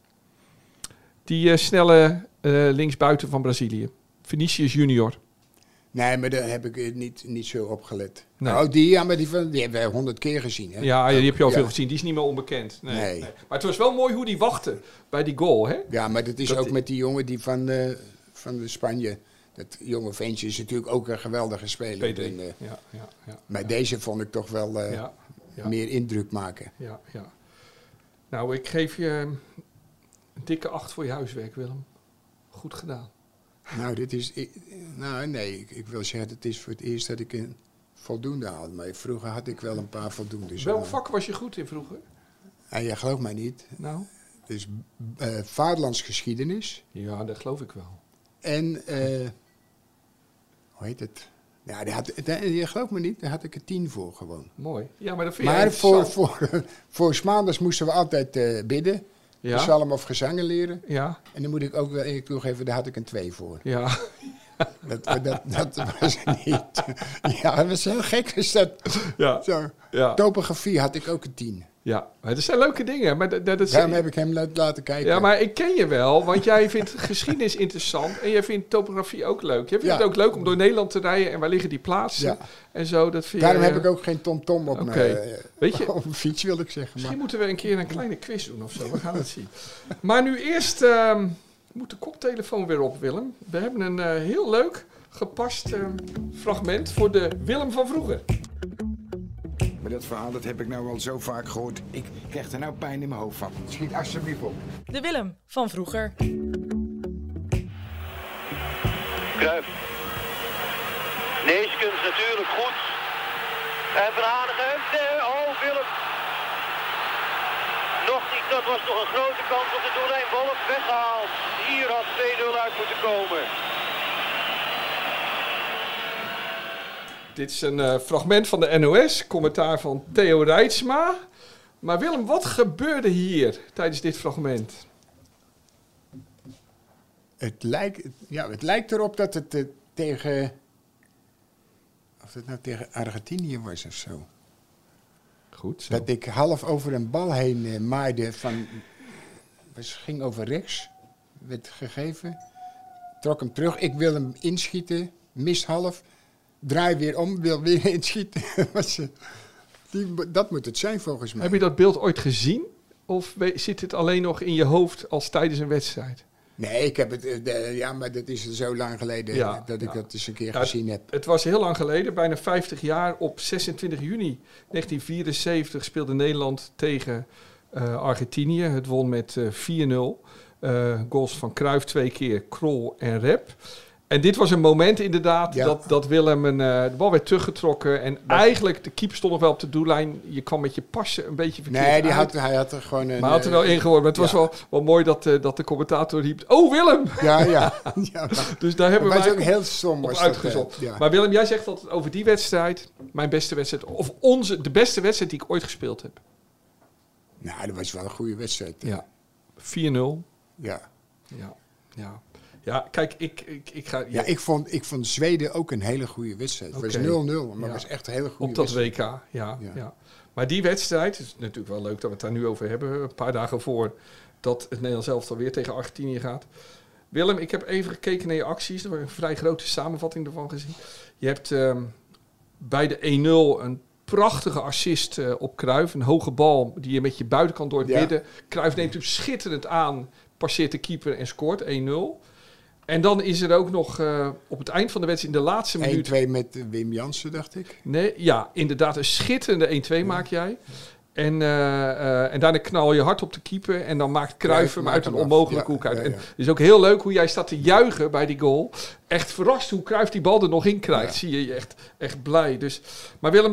C: Die snelle linksbuiten van Brazilië. Vinicius junior.
B: Nee, maar daar heb ik niet zo op gelet.
C: Nee.
B: Nou, die hebben wij 100 keer gezien. Hè?
C: Ja, die heb je al
B: Ja.
C: veel gezien. Die is niet meer onbekend.
B: Nee.
C: Maar het was wel mooi hoe die wachtte bij die goal. Hè?
B: Ja, maar dat is ook met die jongen die van de Spanje. Dat jonge ventje is natuurlijk ook een geweldige speler.
C: PD.
B: En,
C: Ja.
B: maar deze vond ik toch wel
C: Ja.
B: meer indruk maken.
C: Ja. Nou, ik geef je een dikke 8 voor je huiswerk, Willem. Goed gedaan.
B: Nou, ik wil zeggen, het is voor het eerst dat ik een voldoende had. Maar vroeger had ik wel een paar voldoendes.
C: Welk vak was je goed in vroeger?
B: En je gelooft mij niet.
C: Nou?
B: Het is vaderlandsgeschiedenis.
C: Ja, dat geloof ik wel.
B: En, hoe heet het? Ja, je gelooft me niet, daar had ik er 10 voor gewoon.
C: Mooi. Ja, maar dat vind je
B: Maar
C: interessant.
B: voor 's maandags moesten we altijd bidden.
C: Ja?
B: Psalm of gezangen leren.
C: Ja,
B: En dan moet ik ook wel eerlijk toegeven, daar had ik een 2 voor.
C: ja.
B: Dat was niet. Ja, dat was heel gek. Dus dat,
C: Ja.
B: zo.
C: Ja.
B: Topografie had ik ook een 10.
C: Ja, maar dat zijn leuke dingen. Maar dat
B: Daarom heb ik hem laten kijken.
C: Ja, maar ik ken je wel, want jij vindt geschiedenis interessant en jij vindt topografie ook leuk. Jij vindt het ook leuk om door Nederland te rijden en waar liggen die plaatsen
B: Ja.
C: en zo. Dat vind
B: Daarom
C: je,
B: heb ik ook geen TomTom op
C: Weet je-
B: op een fiets, wil ik zeggen.
C: Misschien
B: Maar,
C: moeten we een keer een kleine quiz doen of zo. We gaan het zien. Maar nu eerst moet de koptelefoon weer op, Willem. We hebben een heel leuk gepast fragment voor de Willem van vroeger.
E: Maar dat verhaal dat heb ik nou al zo vaak gehoord. Ik krijg er nou pijn in mijn hoofd van. Schiet alsjeblieft op.
D: De Willem van vroeger.
F: Cruijff. Neeskens natuurlijk goed. En Van Hanegem. Oh, Willem. Nog niet, dat was toch een grote kans op de doellijn. Wolf weggehaald. Hier had 2-0 uit moeten komen.
C: Dit is een fragment van de NOS, commentaar van Theo Reitsma. Maar Willem, wat gebeurde hier tijdens dit fragment?
B: het lijkt erop dat het tegen... Of het nou tegen Argentinië was of zo.
C: Goed zo.
B: Dat ik half over een bal heen maaide van... ging over rechts, werd gegeven. Trok hem terug, ik wil hem inschieten, mist half. Draai weer om, wil weer inschieten. Dat moet het zijn volgens mij.
C: Heb je dat beeld ooit gezien? Of zit het alleen nog in je hoofd als tijdens een wedstrijd?
B: Nee, ik heb het... maar dat is zo lang geleden dat ik dat eens een keer gezien heb.
C: Het was heel lang geleden, bijna 50 jaar. Op 26 juni 1974 speelde Nederland tegen Argentinië. Het won met 4-0. Goals van Cruijff 2 keer, Krol en Rep. En dit was een moment inderdaad dat Willem de bal werd teruggetrokken. En eigenlijk, de keeper stond nog wel op de doellijn. Je kwam met je passen een beetje verkeerd uit.
B: Hij had er gewoon een...
C: Maar had er wel ingehoord. Maar het was wel mooi dat de commentator riep... Oh, Willem!
B: Ja.
C: Dus daar hebben
B: was
C: wij
B: ook heel stom
C: op
B: was
C: uitgezocht.
B: dat,
C: Maar Willem, jij zegt altijd over die wedstrijd... Mijn beste wedstrijd... Of de beste wedstrijd die ik ooit gespeeld heb.
B: Nou, dat was wel een goede wedstrijd.
C: Ja. 4-0.
B: Ja.
C: Ja, kijk, ik ga...
B: Ja, ik vond Zweden ook een hele goede wedstrijd. Het was 0-0, maar het was echt een hele goede
C: op dat
B: wedstrijd.
C: WK, ja. Maar die wedstrijd, het is natuurlijk wel leuk dat we het daar nu over hebben. Een paar dagen voor dat het Nederlands elftal weer tegen Argentinië gaat. Willem, ik heb even gekeken naar je acties. Er was een vrij grote samenvatting ervan gezien. Je hebt bij de 1-0 een prachtige assist op Cruijff. Een hoge bal die je met je buitenkant door het midden... Cruijff neemt hem schitterend aan, passeert de keeper en scoort 1-0. En dan is er ook nog op het eind van de wedstrijd in de laatste minuut...
B: 1-2 met Wim Jansen, dacht ik.
C: Nee, ja, inderdaad. Een schitterende 1-2 maak jij. En daarna knal je hard op de keeper. En dan maakt Cruijff hem uit een onmogelijke hoek uit. En het is ook heel leuk hoe jij staat te juichen bij die goal. Echt verrast hoe Cruijff die bal er nog in krijgt. Zie je echt blij. Dus, maar Willem,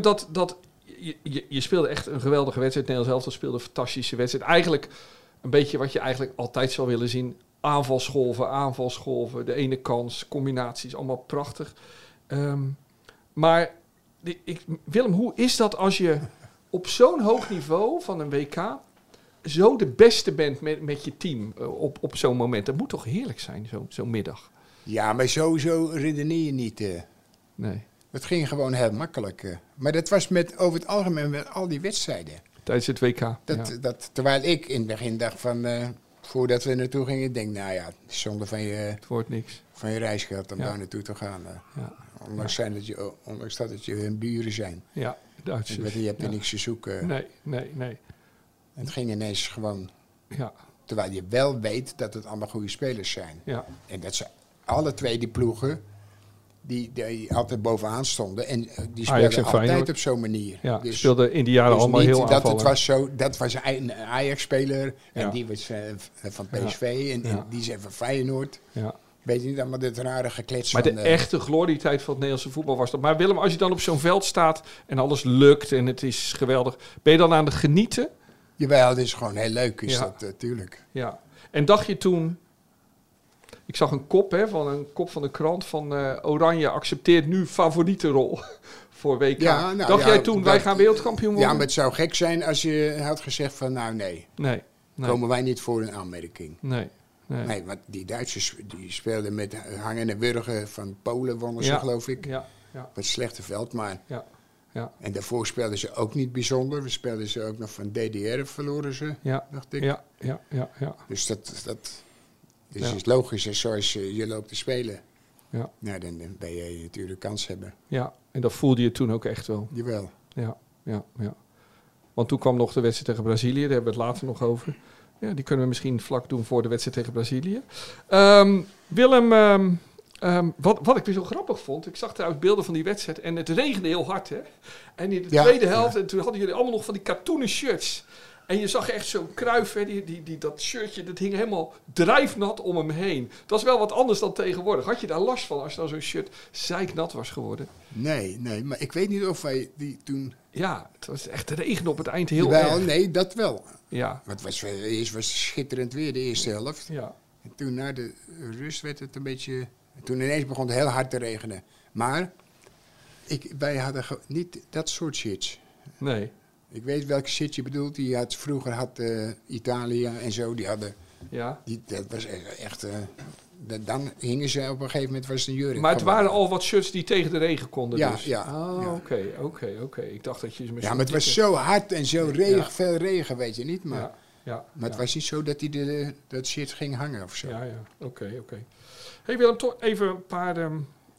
C: je speelde echt een geweldige wedstrijd. Nederlands elftal speelde een fantastische wedstrijd. Eigenlijk een beetje wat je eigenlijk altijd zou willen zien. Aanvalsgolven, de ene kans, combinaties, allemaal prachtig. Maar Willem, hoe is dat als je op zo'n hoog niveau van een WK zo de beste bent met je team op zo'n moment? Dat moet toch heerlijk zijn, zo'n middag?
B: Ja, maar sowieso redeneer je niet.
C: Nee.
B: Het ging gewoon heel makkelijk. Maar dat was over het algemeen met al die wedstrijden.
C: Tijdens het WK.
B: Terwijl ik in het begin dacht van... voordat we er naartoe gingen, denk nou ja, zonde van
C: het wordt niks.
B: Van je reisgeld om daar naartoe te gaan. Ondanks dat het je hun buren zijn.
C: Ja, Duitsers.
B: Je hebt er niks te zoeken.
C: Nee.
B: Het ging ineens gewoon...
C: Ja.
B: Terwijl je wel weet dat het allemaal goede spelers zijn.
C: Ja.
B: En dat ze alle twee die ploegen die altijd bovenaan stonden. En die
C: Ajax
B: speelden
C: en
B: altijd
C: Feyenoord.
B: op zo'n manier.
C: Ja,
B: Dus,
C: speelde in die jaren
B: dus
C: allemaal
B: niet
C: heel
B: dat het
C: aanvallend.
B: dat was een Ajax-speler en
C: Ja.
B: die was van PSV en die is van Feyenoord.
C: Ja.
B: Weet je niet allemaal dit rare geklets
C: Maar
B: van...
C: de echte glorietijd van het Nederlandse voetbal was dat. Maar Willem, als je dan op zo'n veld staat en alles lukt en het is geweldig, ben je dan aan het genieten?
B: Jawel, het is gewoon heel leuk, is
C: Ja.
B: dat natuurlijk.
C: Ja. En dacht je toen... Ik zag een kop van de krant van Oranje accepteert nu favoriete rol voor WK.
B: Ja, nou,
C: dacht
B: ja,
C: jij toen, wij
B: dat-
C: gaan wereldkampioen worden?
B: Ja, maar het zou gek zijn als je had gezegd van nou nee,
C: Nee.
B: komen wij niet voor een aanmerking.
C: Nee.
B: Nee, want die Duitsers die speelden met Hangen en Wurgen van Polen, wonnen ze geloof ik.
C: Ja.
B: Op het slechte veld, maar...
C: Ja.
B: En daarvoor speelden ze ook niet bijzonder. We speelden ze ook nog van DDR, verloren ze, dacht ik.
C: Ja.
B: Dus dat
C: Ja.
B: is logisch, hè, zoals je loopt te spelen.
C: Ja.
B: Nou, dan ben je natuurlijk kans hebben.
C: Ja. En dat voelde je toen ook echt wel.
B: Jawel.
C: Ja. Want toen kwam nog de wedstrijd tegen Brazilië. Daar hebben we het later nog over. Ja, die kunnen we misschien vlak doen voor de wedstrijd tegen Brazilië. Willem, wat ik weer zo grappig vond. Ik zag trouwens beelden van die wedstrijd. En het regende heel hard, hè. En in de tweede helft, en toen hadden jullie allemaal nog van die katoenen shirts. En je zag echt zo'n Cruijff, hè, dat shirtje, dat hing helemaal drijfnat om hem heen. Dat is wel wat anders dan tegenwoordig. Had je daar last van als dan zo'n shirt zeiknat was geworden?
B: Nee, maar ik weet niet of wij die toen...
C: Ja, het was echt regen op het eind heel
B: Jawel,
C: erg.
B: nee, dat wel.
C: Ja,
B: Want eerst was het schitterend weer, de eerste helft.
C: ja.
B: En toen na de rust werd het een beetje... Toen ineens begon het heel hard te regenen. Maar wij hadden niet dat soort shirts.
C: Nee.
B: Ik weet welke shit je bedoelt. Vroeger had Italië en zo, die hadden...
C: Ja.
B: Dat was echt... dan hingen ze op een gegeven moment, was het een jurk.
C: Maar het
B: gewoon.
C: waren al wat shirts die tegen de regen konden
B: Ja,
C: dus?
B: ja,
C: Oh,
B: ja.
C: oké. Ik dacht dat je...
B: Ja, maar het was zo hard en zo regen,
C: Ja.
B: veel regen, weet je niet. Maar,
C: Ja.
B: maar het was niet zo dat hij dat shit ging hangen of zo.
C: Ja. Oké. Hey Willem, toch even een paar...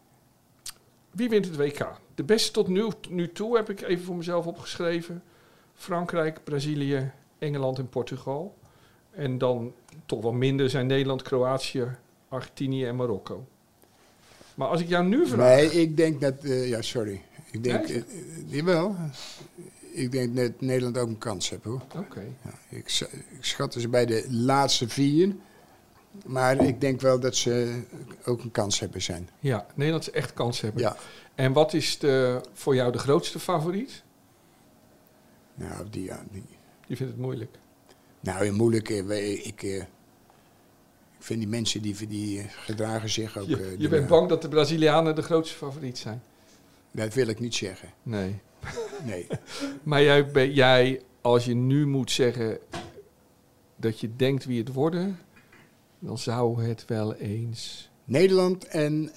C: Wie wint het WK? De beste tot nu toe heb ik even voor mezelf opgeschreven. Frankrijk, Brazilië, Engeland en Portugal. En dan toch wel minder zijn Nederland, Kroatië, Argentinië en Marokko. Maar als ik jou nu vraag...
B: Nee, ik denk dat... sorry. Ik denk...
C: Nee?
B: Jawel. Ik denk dat Nederland ook een kans heeft, hoor.
C: Oké.
B: Ja, ik schat ze bij de laatste 4. Maar ik denk wel dat ze ook een kans hebben zijn.
C: Ja, Nederland ze echt kans hebben.
B: Ja.
C: En wat is voor jou de grootste favoriet?
B: Nou, die...
C: Je vindt het moeilijk.
B: Nou, moeilijk. Ik vind die mensen die gedragen zich ook...
C: Je bent bang dat de Brazilianen de grootste favoriet zijn?
B: Dat wil ik niet zeggen.
C: Nee.
B: Nee.
C: Maar jij, als je nu moet zeggen dat je denkt wie het worden, dan zou het wel eens...
B: Nederland en...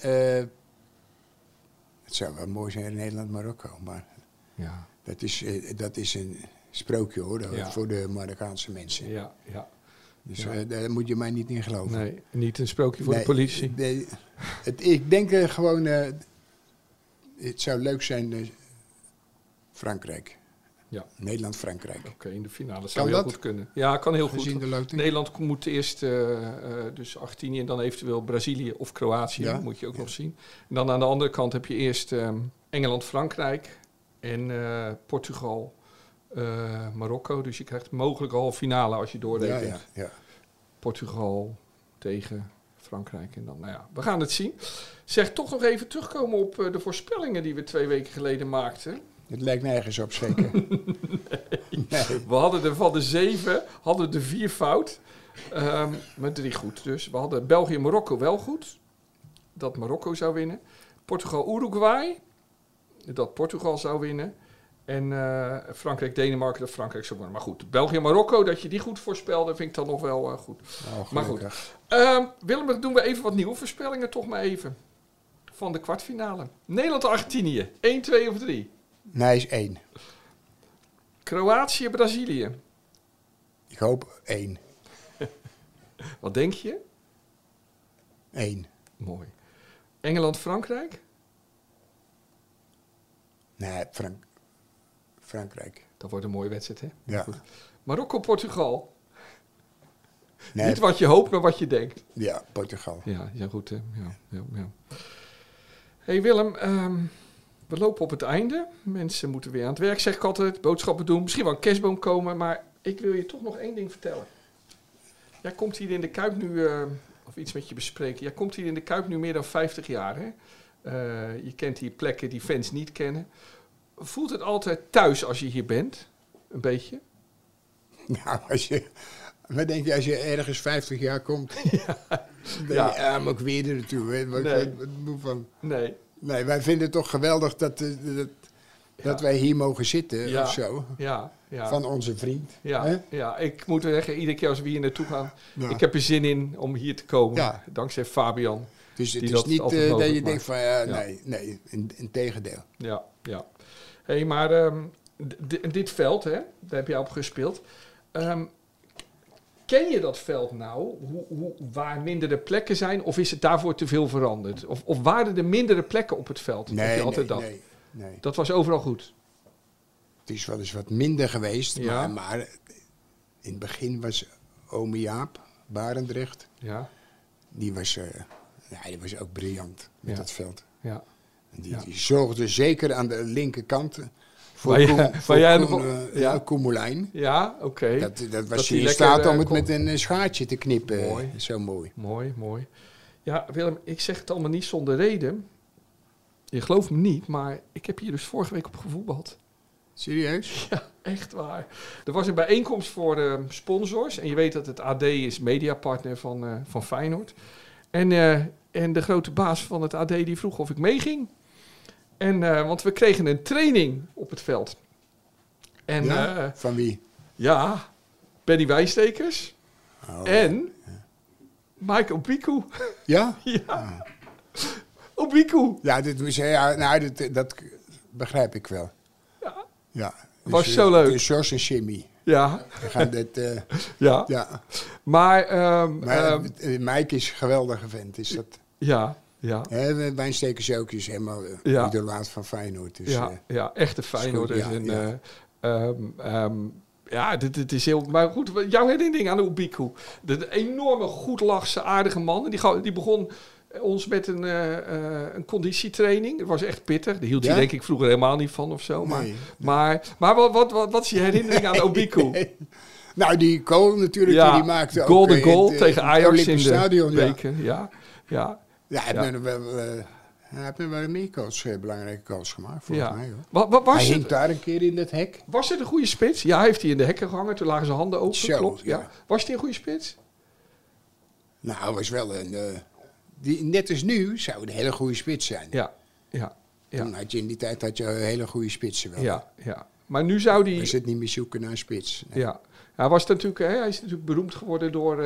B: het zou wel mooi zijn, Nederland-Marokko. Maar
C: Ja.
B: dat is een sprookje, hoor.
C: Ja.
B: Voor de Marokkaanse mensen.
C: Ja.
B: Dus
C: Ja.
B: daar moet je mij niet in geloven.
C: Nee, niet een sprookje voor de politie.
B: Nee, ik denk gewoon... het zou leuk zijn... Frankrijk.
C: Ja.
B: Nederland-Frankrijk.
C: Oké, in de finale zou
B: Kan
C: heel
B: dat?
C: goed kunnen. Ja, kan heel
B: Gezien
C: goed.
B: de loting.
C: Nederland moet eerst dus Argentinië en dan eventueel Brazilië of Kroatië.
B: Ja.
C: Moet je ook nog zien. En dan aan de andere kant heb je eerst Engeland-Frankrijk en Portugal, Marokko. Dus je krijgt mogelijk een halve finale als je doorrekent.
B: Ja.
C: Portugal tegen Frankrijk. En dan, nou ja, we gaan het zien. Zeg, toch nog even terugkomen op de voorspellingen die we 2 weken geleden maakten.
B: Het lijkt nergens op, zeker. Nee.
C: We hadden er van de 7, hadden er 4 fout. Met 3 goed dus. We hadden België en Marokko wel goed. Dat Marokko zou winnen. Portugal-Uruguay. Dat Portugal zou winnen. En Frankrijk-Denemarken, dat Frankrijk zou winnen. Maar goed, België en Marokko, dat je die goed voorspelde, vind ik dan nog wel goed.
B: Oh,
C: Maar goed.
B: gelukkig.
C: Willem, dan doen we even wat nieuwe voorspellingen toch maar even. Van de kwartfinale. Nederland-Argentinië. 1, 2 of 3?
B: Nee, is 1.
C: Kroatië-Brazilië.
B: Ik hoop 1.
C: Wat denk je?
B: 1.
C: Mooi. Engeland-Frankrijk?
B: Nee, Frankrijk.
C: Dat wordt een mooie wedstrijd, hè?
B: Ja.
C: Goed. Marokko-Portugal?
B: Nee.
C: Niet wat je hoopt, maar wat je denkt.
B: Ja, Portugal.
C: Ja, die zijn goed, hè? Ja. Hey Willem, we lopen op het einde. Mensen moeten weer aan het werk, zeg ik altijd. Boodschappen doen, misschien wel een kerstboom komen. Maar ik wil je toch nog 1 ding vertellen. Jij komt hier in de Kuip nu, of iets met je bespreken. Jij komt hier in de Kuip nu meer dan 50 jaar, hè? Je kent hier plekken die fans niet kennen. Voelt het altijd thuis als je hier bent? Een beetje?
B: Nou, wat denk je als je ergens 50 jaar komt?
C: Ja.
B: Maar ik weer er naartoe. Hè?
C: Nee.
B: Nee, wij vinden het toch geweldig dat wij hier mogen zitten of zo.
C: Ja.
B: Van onze vriend.
C: Ja,
B: Hè?
C: ja, ik moet zeggen, iedere keer als we hier naartoe gaan,
B: Ja.
C: ik heb er zin in om hier te komen.
B: Ja.
C: Dankzij Fabian.
B: Dus het
C: die
B: is
C: dat
B: niet
C: altijd
B: dat
C: mogelijk
B: je denkt
C: maakt.
B: van,
C: Ja.
B: nee, in tegendeel.
C: Ja. Hey, maar dit veld, hè, daar heb jij op gespeeld. Ken je dat veld nou? Waar mindere plekken zijn? Of is het daarvoor te veel veranderd? Of waren er mindere plekken op het veld? Heb je altijd dacht?
B: Nee.
C: Dat was overal goed.
B: Het is wel eens wat minder geweest.
C: Ja.
B: Maar in het begin was ome Jaap Barendrecht.
C: Ja.
B: Die was ook briljant met dat veld.
C: Ja.
B: En die zorgde zeker aan de linkerkant voor Koen Moulijn.
C: Ja, oké.
B: Dat was
C: hij
B: in
C: lekker,
B: staat om het
C: kon-
B: met een schaartje te knippen.
C: Mooi.
B: Zo mooi.
C: Mooi. Ja, Willem, ik zeg het allemaal niet zonder reden. Je gelooft me niet, maar ik heb hier dus vorige week op gevoetbald.
B: Serieus?
C: Ja, echt waar. Er was een bijeenkomst voor sponsors. En je weet dat het AD is mediapartner van Feyenoord. En de grote baas van het AD die vroeg of ik meeging. Want we kregen een training op het veld. En
B: Van wie?
C: ja, Benny Wijnstekers en Mike Obiku.
B: Ja?
C: Ja. Obiku.
B: Ja, dat begrijp ik wel. Ja.
C: Was zo leuk.
B: Dus Jos en Jimmy.
C: Ja.
B: We gaan dit...
C: Ja.
B: ja.
C: Maar
B: Mike is een geweldige vent. Is dat...
C: ja.
B: Wijnstekers ook is helemaal idolaat van Feyenoord. Dus,
C: echte Feyenoord.
B: Ja,
C: Dit is heel... Maar goed, jouw herinnering aan de Obiku. De enorme goedlachse, aardige man. En die begon ons met een conditietraining. Dat was echt pittig. Daar hield hij denk ik vroeger helemaal niet van of zo.
B: Nee.
C: Maar wat is je herinnering aan Obiku?
B: Nee. Nou, die goal natuurlijk die maakte
C: golden
B: ook
C: goal tegen Ajax in de
B: stadion,
C: beker. Ja.
B: Ja, hij heeft wel meer belangrijke goals gemaakt, volgens mij. Hoor. Hij hing daar een keer in het hek.
C: Was het een goede spits? Ja, heeft hij in de hekken gehangen. Toen lagen zijn handen open,
B: Zo,
C: klopt. Ja.
B: ja.
C: Was hij een goede spits?
B: Nou, hij was wel net als nu zou het een hele goede spits zijn.
C: Ja.
B: Toen had je in die tijd hele goede spitsen wel.
C: Ja. Maar nu zou hij...
B: We zitten niet meer zoeken naar een spits. Nee.
C: Ja. Hij is natuurlijk beroemd geworden door...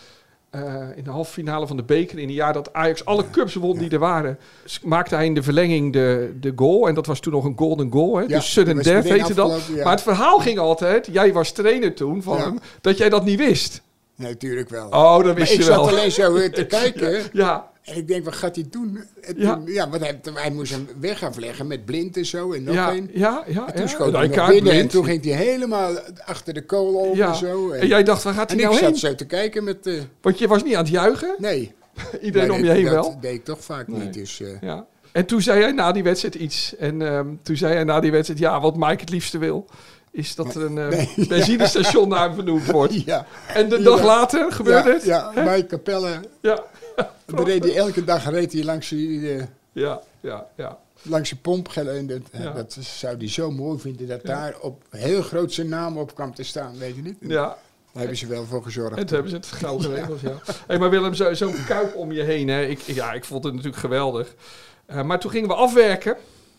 C: in de halve finale van de beker, in het jaar dat Ajax alle cups won die er waren, maakte hij in de verlenging de goal. En dat was toen nog een golden goal. Hè? Dus sudden death heette dat. Ja. Maar het verhaal ging altijd, jij was trainer toen van hem, dat jij dat niet wist.
B: Nee, natuurlijk wel.
C: Oh, dat wist je wel.
B: Ik zat alleen zo te kijken.
C: Ja.
B: En ik denk, wat gaat hij doen? Want hij moest hem weg afleggen met Blind en zo. En nog een.
C: En
B: toen schoot hij nog binnen. En toen ging hij helemaal achter de kool over en zo.
C: En jij dacht, waar gaat hij nou heen?
B: En ik zat zo te kijken met...
C: Want je was niet aan het juichen?
B: Nee.
C: Iedereen om je heen wel?
B: Dat deed ik toch vaak niet. Dus,
C: ja. En toen zei hij na die wedstrijd iets. En toen zei hij na die wedstrijd, wat Mike het liefste wil... is dat er een benzinestation naar hem vernoemd wordt. Ja. En de dag later gebeurde het.
B: Ja, Mike Capelle. Ja. Elke dag reed hij langs die... Langs de pomp. Dat zou hij zo mooi vinden. Dat daar op heel groot zijn naam op kwam te staan. Weet je niet? Ja. Daar hebben ze wel voor gezorgd.
C: En toen hebben ze het gauw geregeld, Hey, maar Willem, zo'n kuip om je heen. Hè. Ik vond het natuurlijk geweldig. Maar toen gingen we afwerken.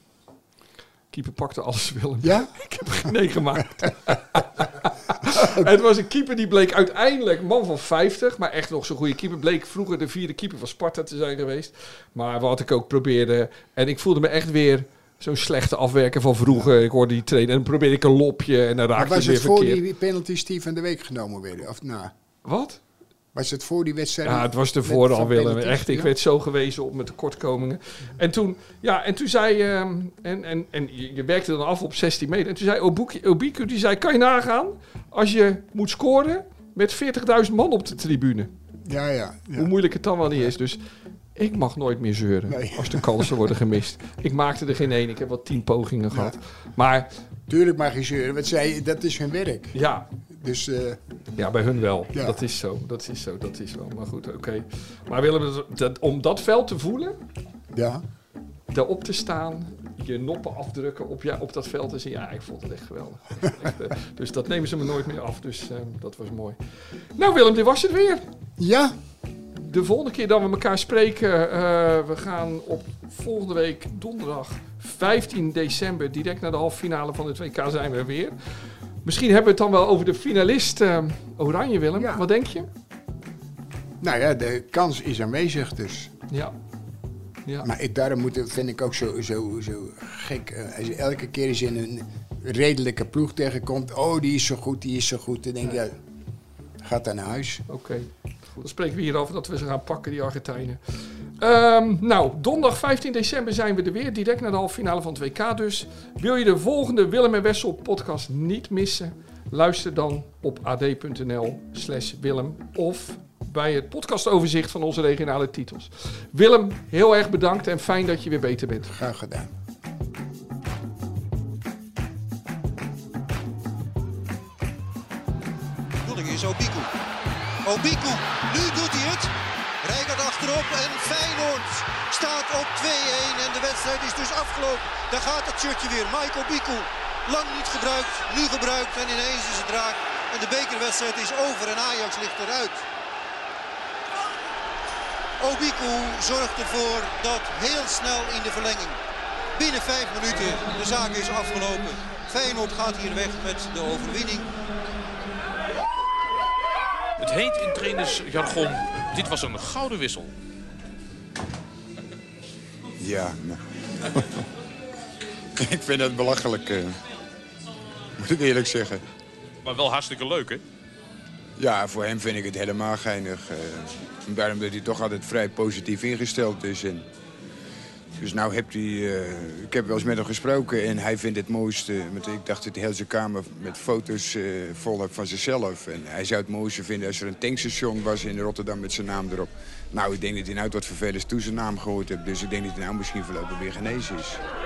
C: Keeper pakte alles, Willem.
B: Ja?
C: Ik heb geen nee gemaakt. Het was een keeper die bleek uiteindelijk man van 50, maar echt nog zo'n goede keeper. Bleek vroeger de 4e keeper van Sparta te zijn geweest. Maar wat ik ook probeerde. En ik voelde me echt weer zo'n slechte afwerker van vroeger. Ja. Ik hoorde die trainen en dan probeerde ik een lopje en dan raakte het weer verkeerd.
B: Was het voor die penalties die van de week genomen werden? Of na?
C: Wat?
B: Was het voor die wedstrijd?
C: Ja, het was ervoor al, Willem. Echt, ik werd zo gewezen op mijn tekortkomingen. En toen zei... je werkte dan af op 16 meter. En toen zei Obiku, die zei, kan je nagaan? Als je moet scoren, met 40.000 man op de tribune.
B: Ja.
C: Hoe moeilijk het dan wel niet is. Dus ik mag nooit meer zeuren als de kansen worden gemist. Ik maakte er geen één. Ik heb wel 10 pogingen gehad. Maar
B: Tuurlijk mag je zeuren. Wat zei je? Dat is hun werk.
C: ja,
B: Dus
C: ja, bij hun wel.
B: Ja.
C: Dat is zo. Maar goed, oké. Maar Willem, om dat veld te voelen,
B: ja.
C: daarop te staan, je noppen afdrukken op dat veld en zeggen, ja, ik vond het echt geweldig. Dus dat nemen ze me nooit meer af. Dus dat was mooi. Nou Willem, dit was het weer.
B: Ja.
C: De volgende keer dat we elkaar spreken, we gaan op volgende week donderdag 15 december, direct naar de halve finale van het WK zijn we weer. Misschien hebben we het dan wel over de finalist Oranje, Willem.
B: Ja.
C: Wat denk je?
B: Nou ja, de kans is aanwezig dus.
C: Ja.
B: Maar daarom vind ik ook zo gek. Als je elke keer eens in een redelijke ploeg tegenkomt. Oh, die is zo goed. Dan denk je, gaat dan naar huis.
C: Oké. Goed, dan spreken we hier over dat we ze gaan pakken, die Argentijnen. Nou, donderdag 15 december zijn we er weer. Direct naar de halve finale van het WK dus. Wil je de volgende Willem en Wessel podcast niet missen? Luister dan op ad.nl/Willem of bij het podcastoverzicht van onze regionale titels. Willem, heel erg bedankt en fijn dat je weer beter bent.
B: Graag gedaan.
G: De bedoeling is Obiku. Obiku, nu doet hij het. Rijkaard achterop en Feyenoord staat op 2-1 en de wedstrijd is dus afgelopen. Daar gaat het shirtje weer. Mike Obiku, lang niet gebruikt, nu gebruikt en ineens is het raak. En de bekerwedstrijd is over en Ajax ligt eruit. Obiku zorgt ervoor dat heel snel in de verlenging, binnen 5 minuten, de zaak is afgelopen. Feyenoord gaat hier weg met de overwinning.
H: Het heet in trainersjargon, dit was een gouden wissel.
E: Ja, ik vind het belachelijk, moet ik eerlijk zeggen.
H: Maar wel hartstikke leuk, hè?
E: Ja, voor hem vind ik het helemaal geinig. Daarom dat hij toch altijd vrij positief ingesteld is. Dus nou heeft hij... ik heb wel eens met hem gesproken en hij vindt het mooiste... Ik dacht dat hij heel zijn kamer met foto's vol heeft van zichzelf. En hij zou het mooiste vinden als er een tankstation was in Rotterdam met zijn naam erop. Nou, ik denk dat hij nou tot vervelens toe zijn naam gehoord heeft. Dus ik denk dat hij nou misschien voorlopig weer genezen is.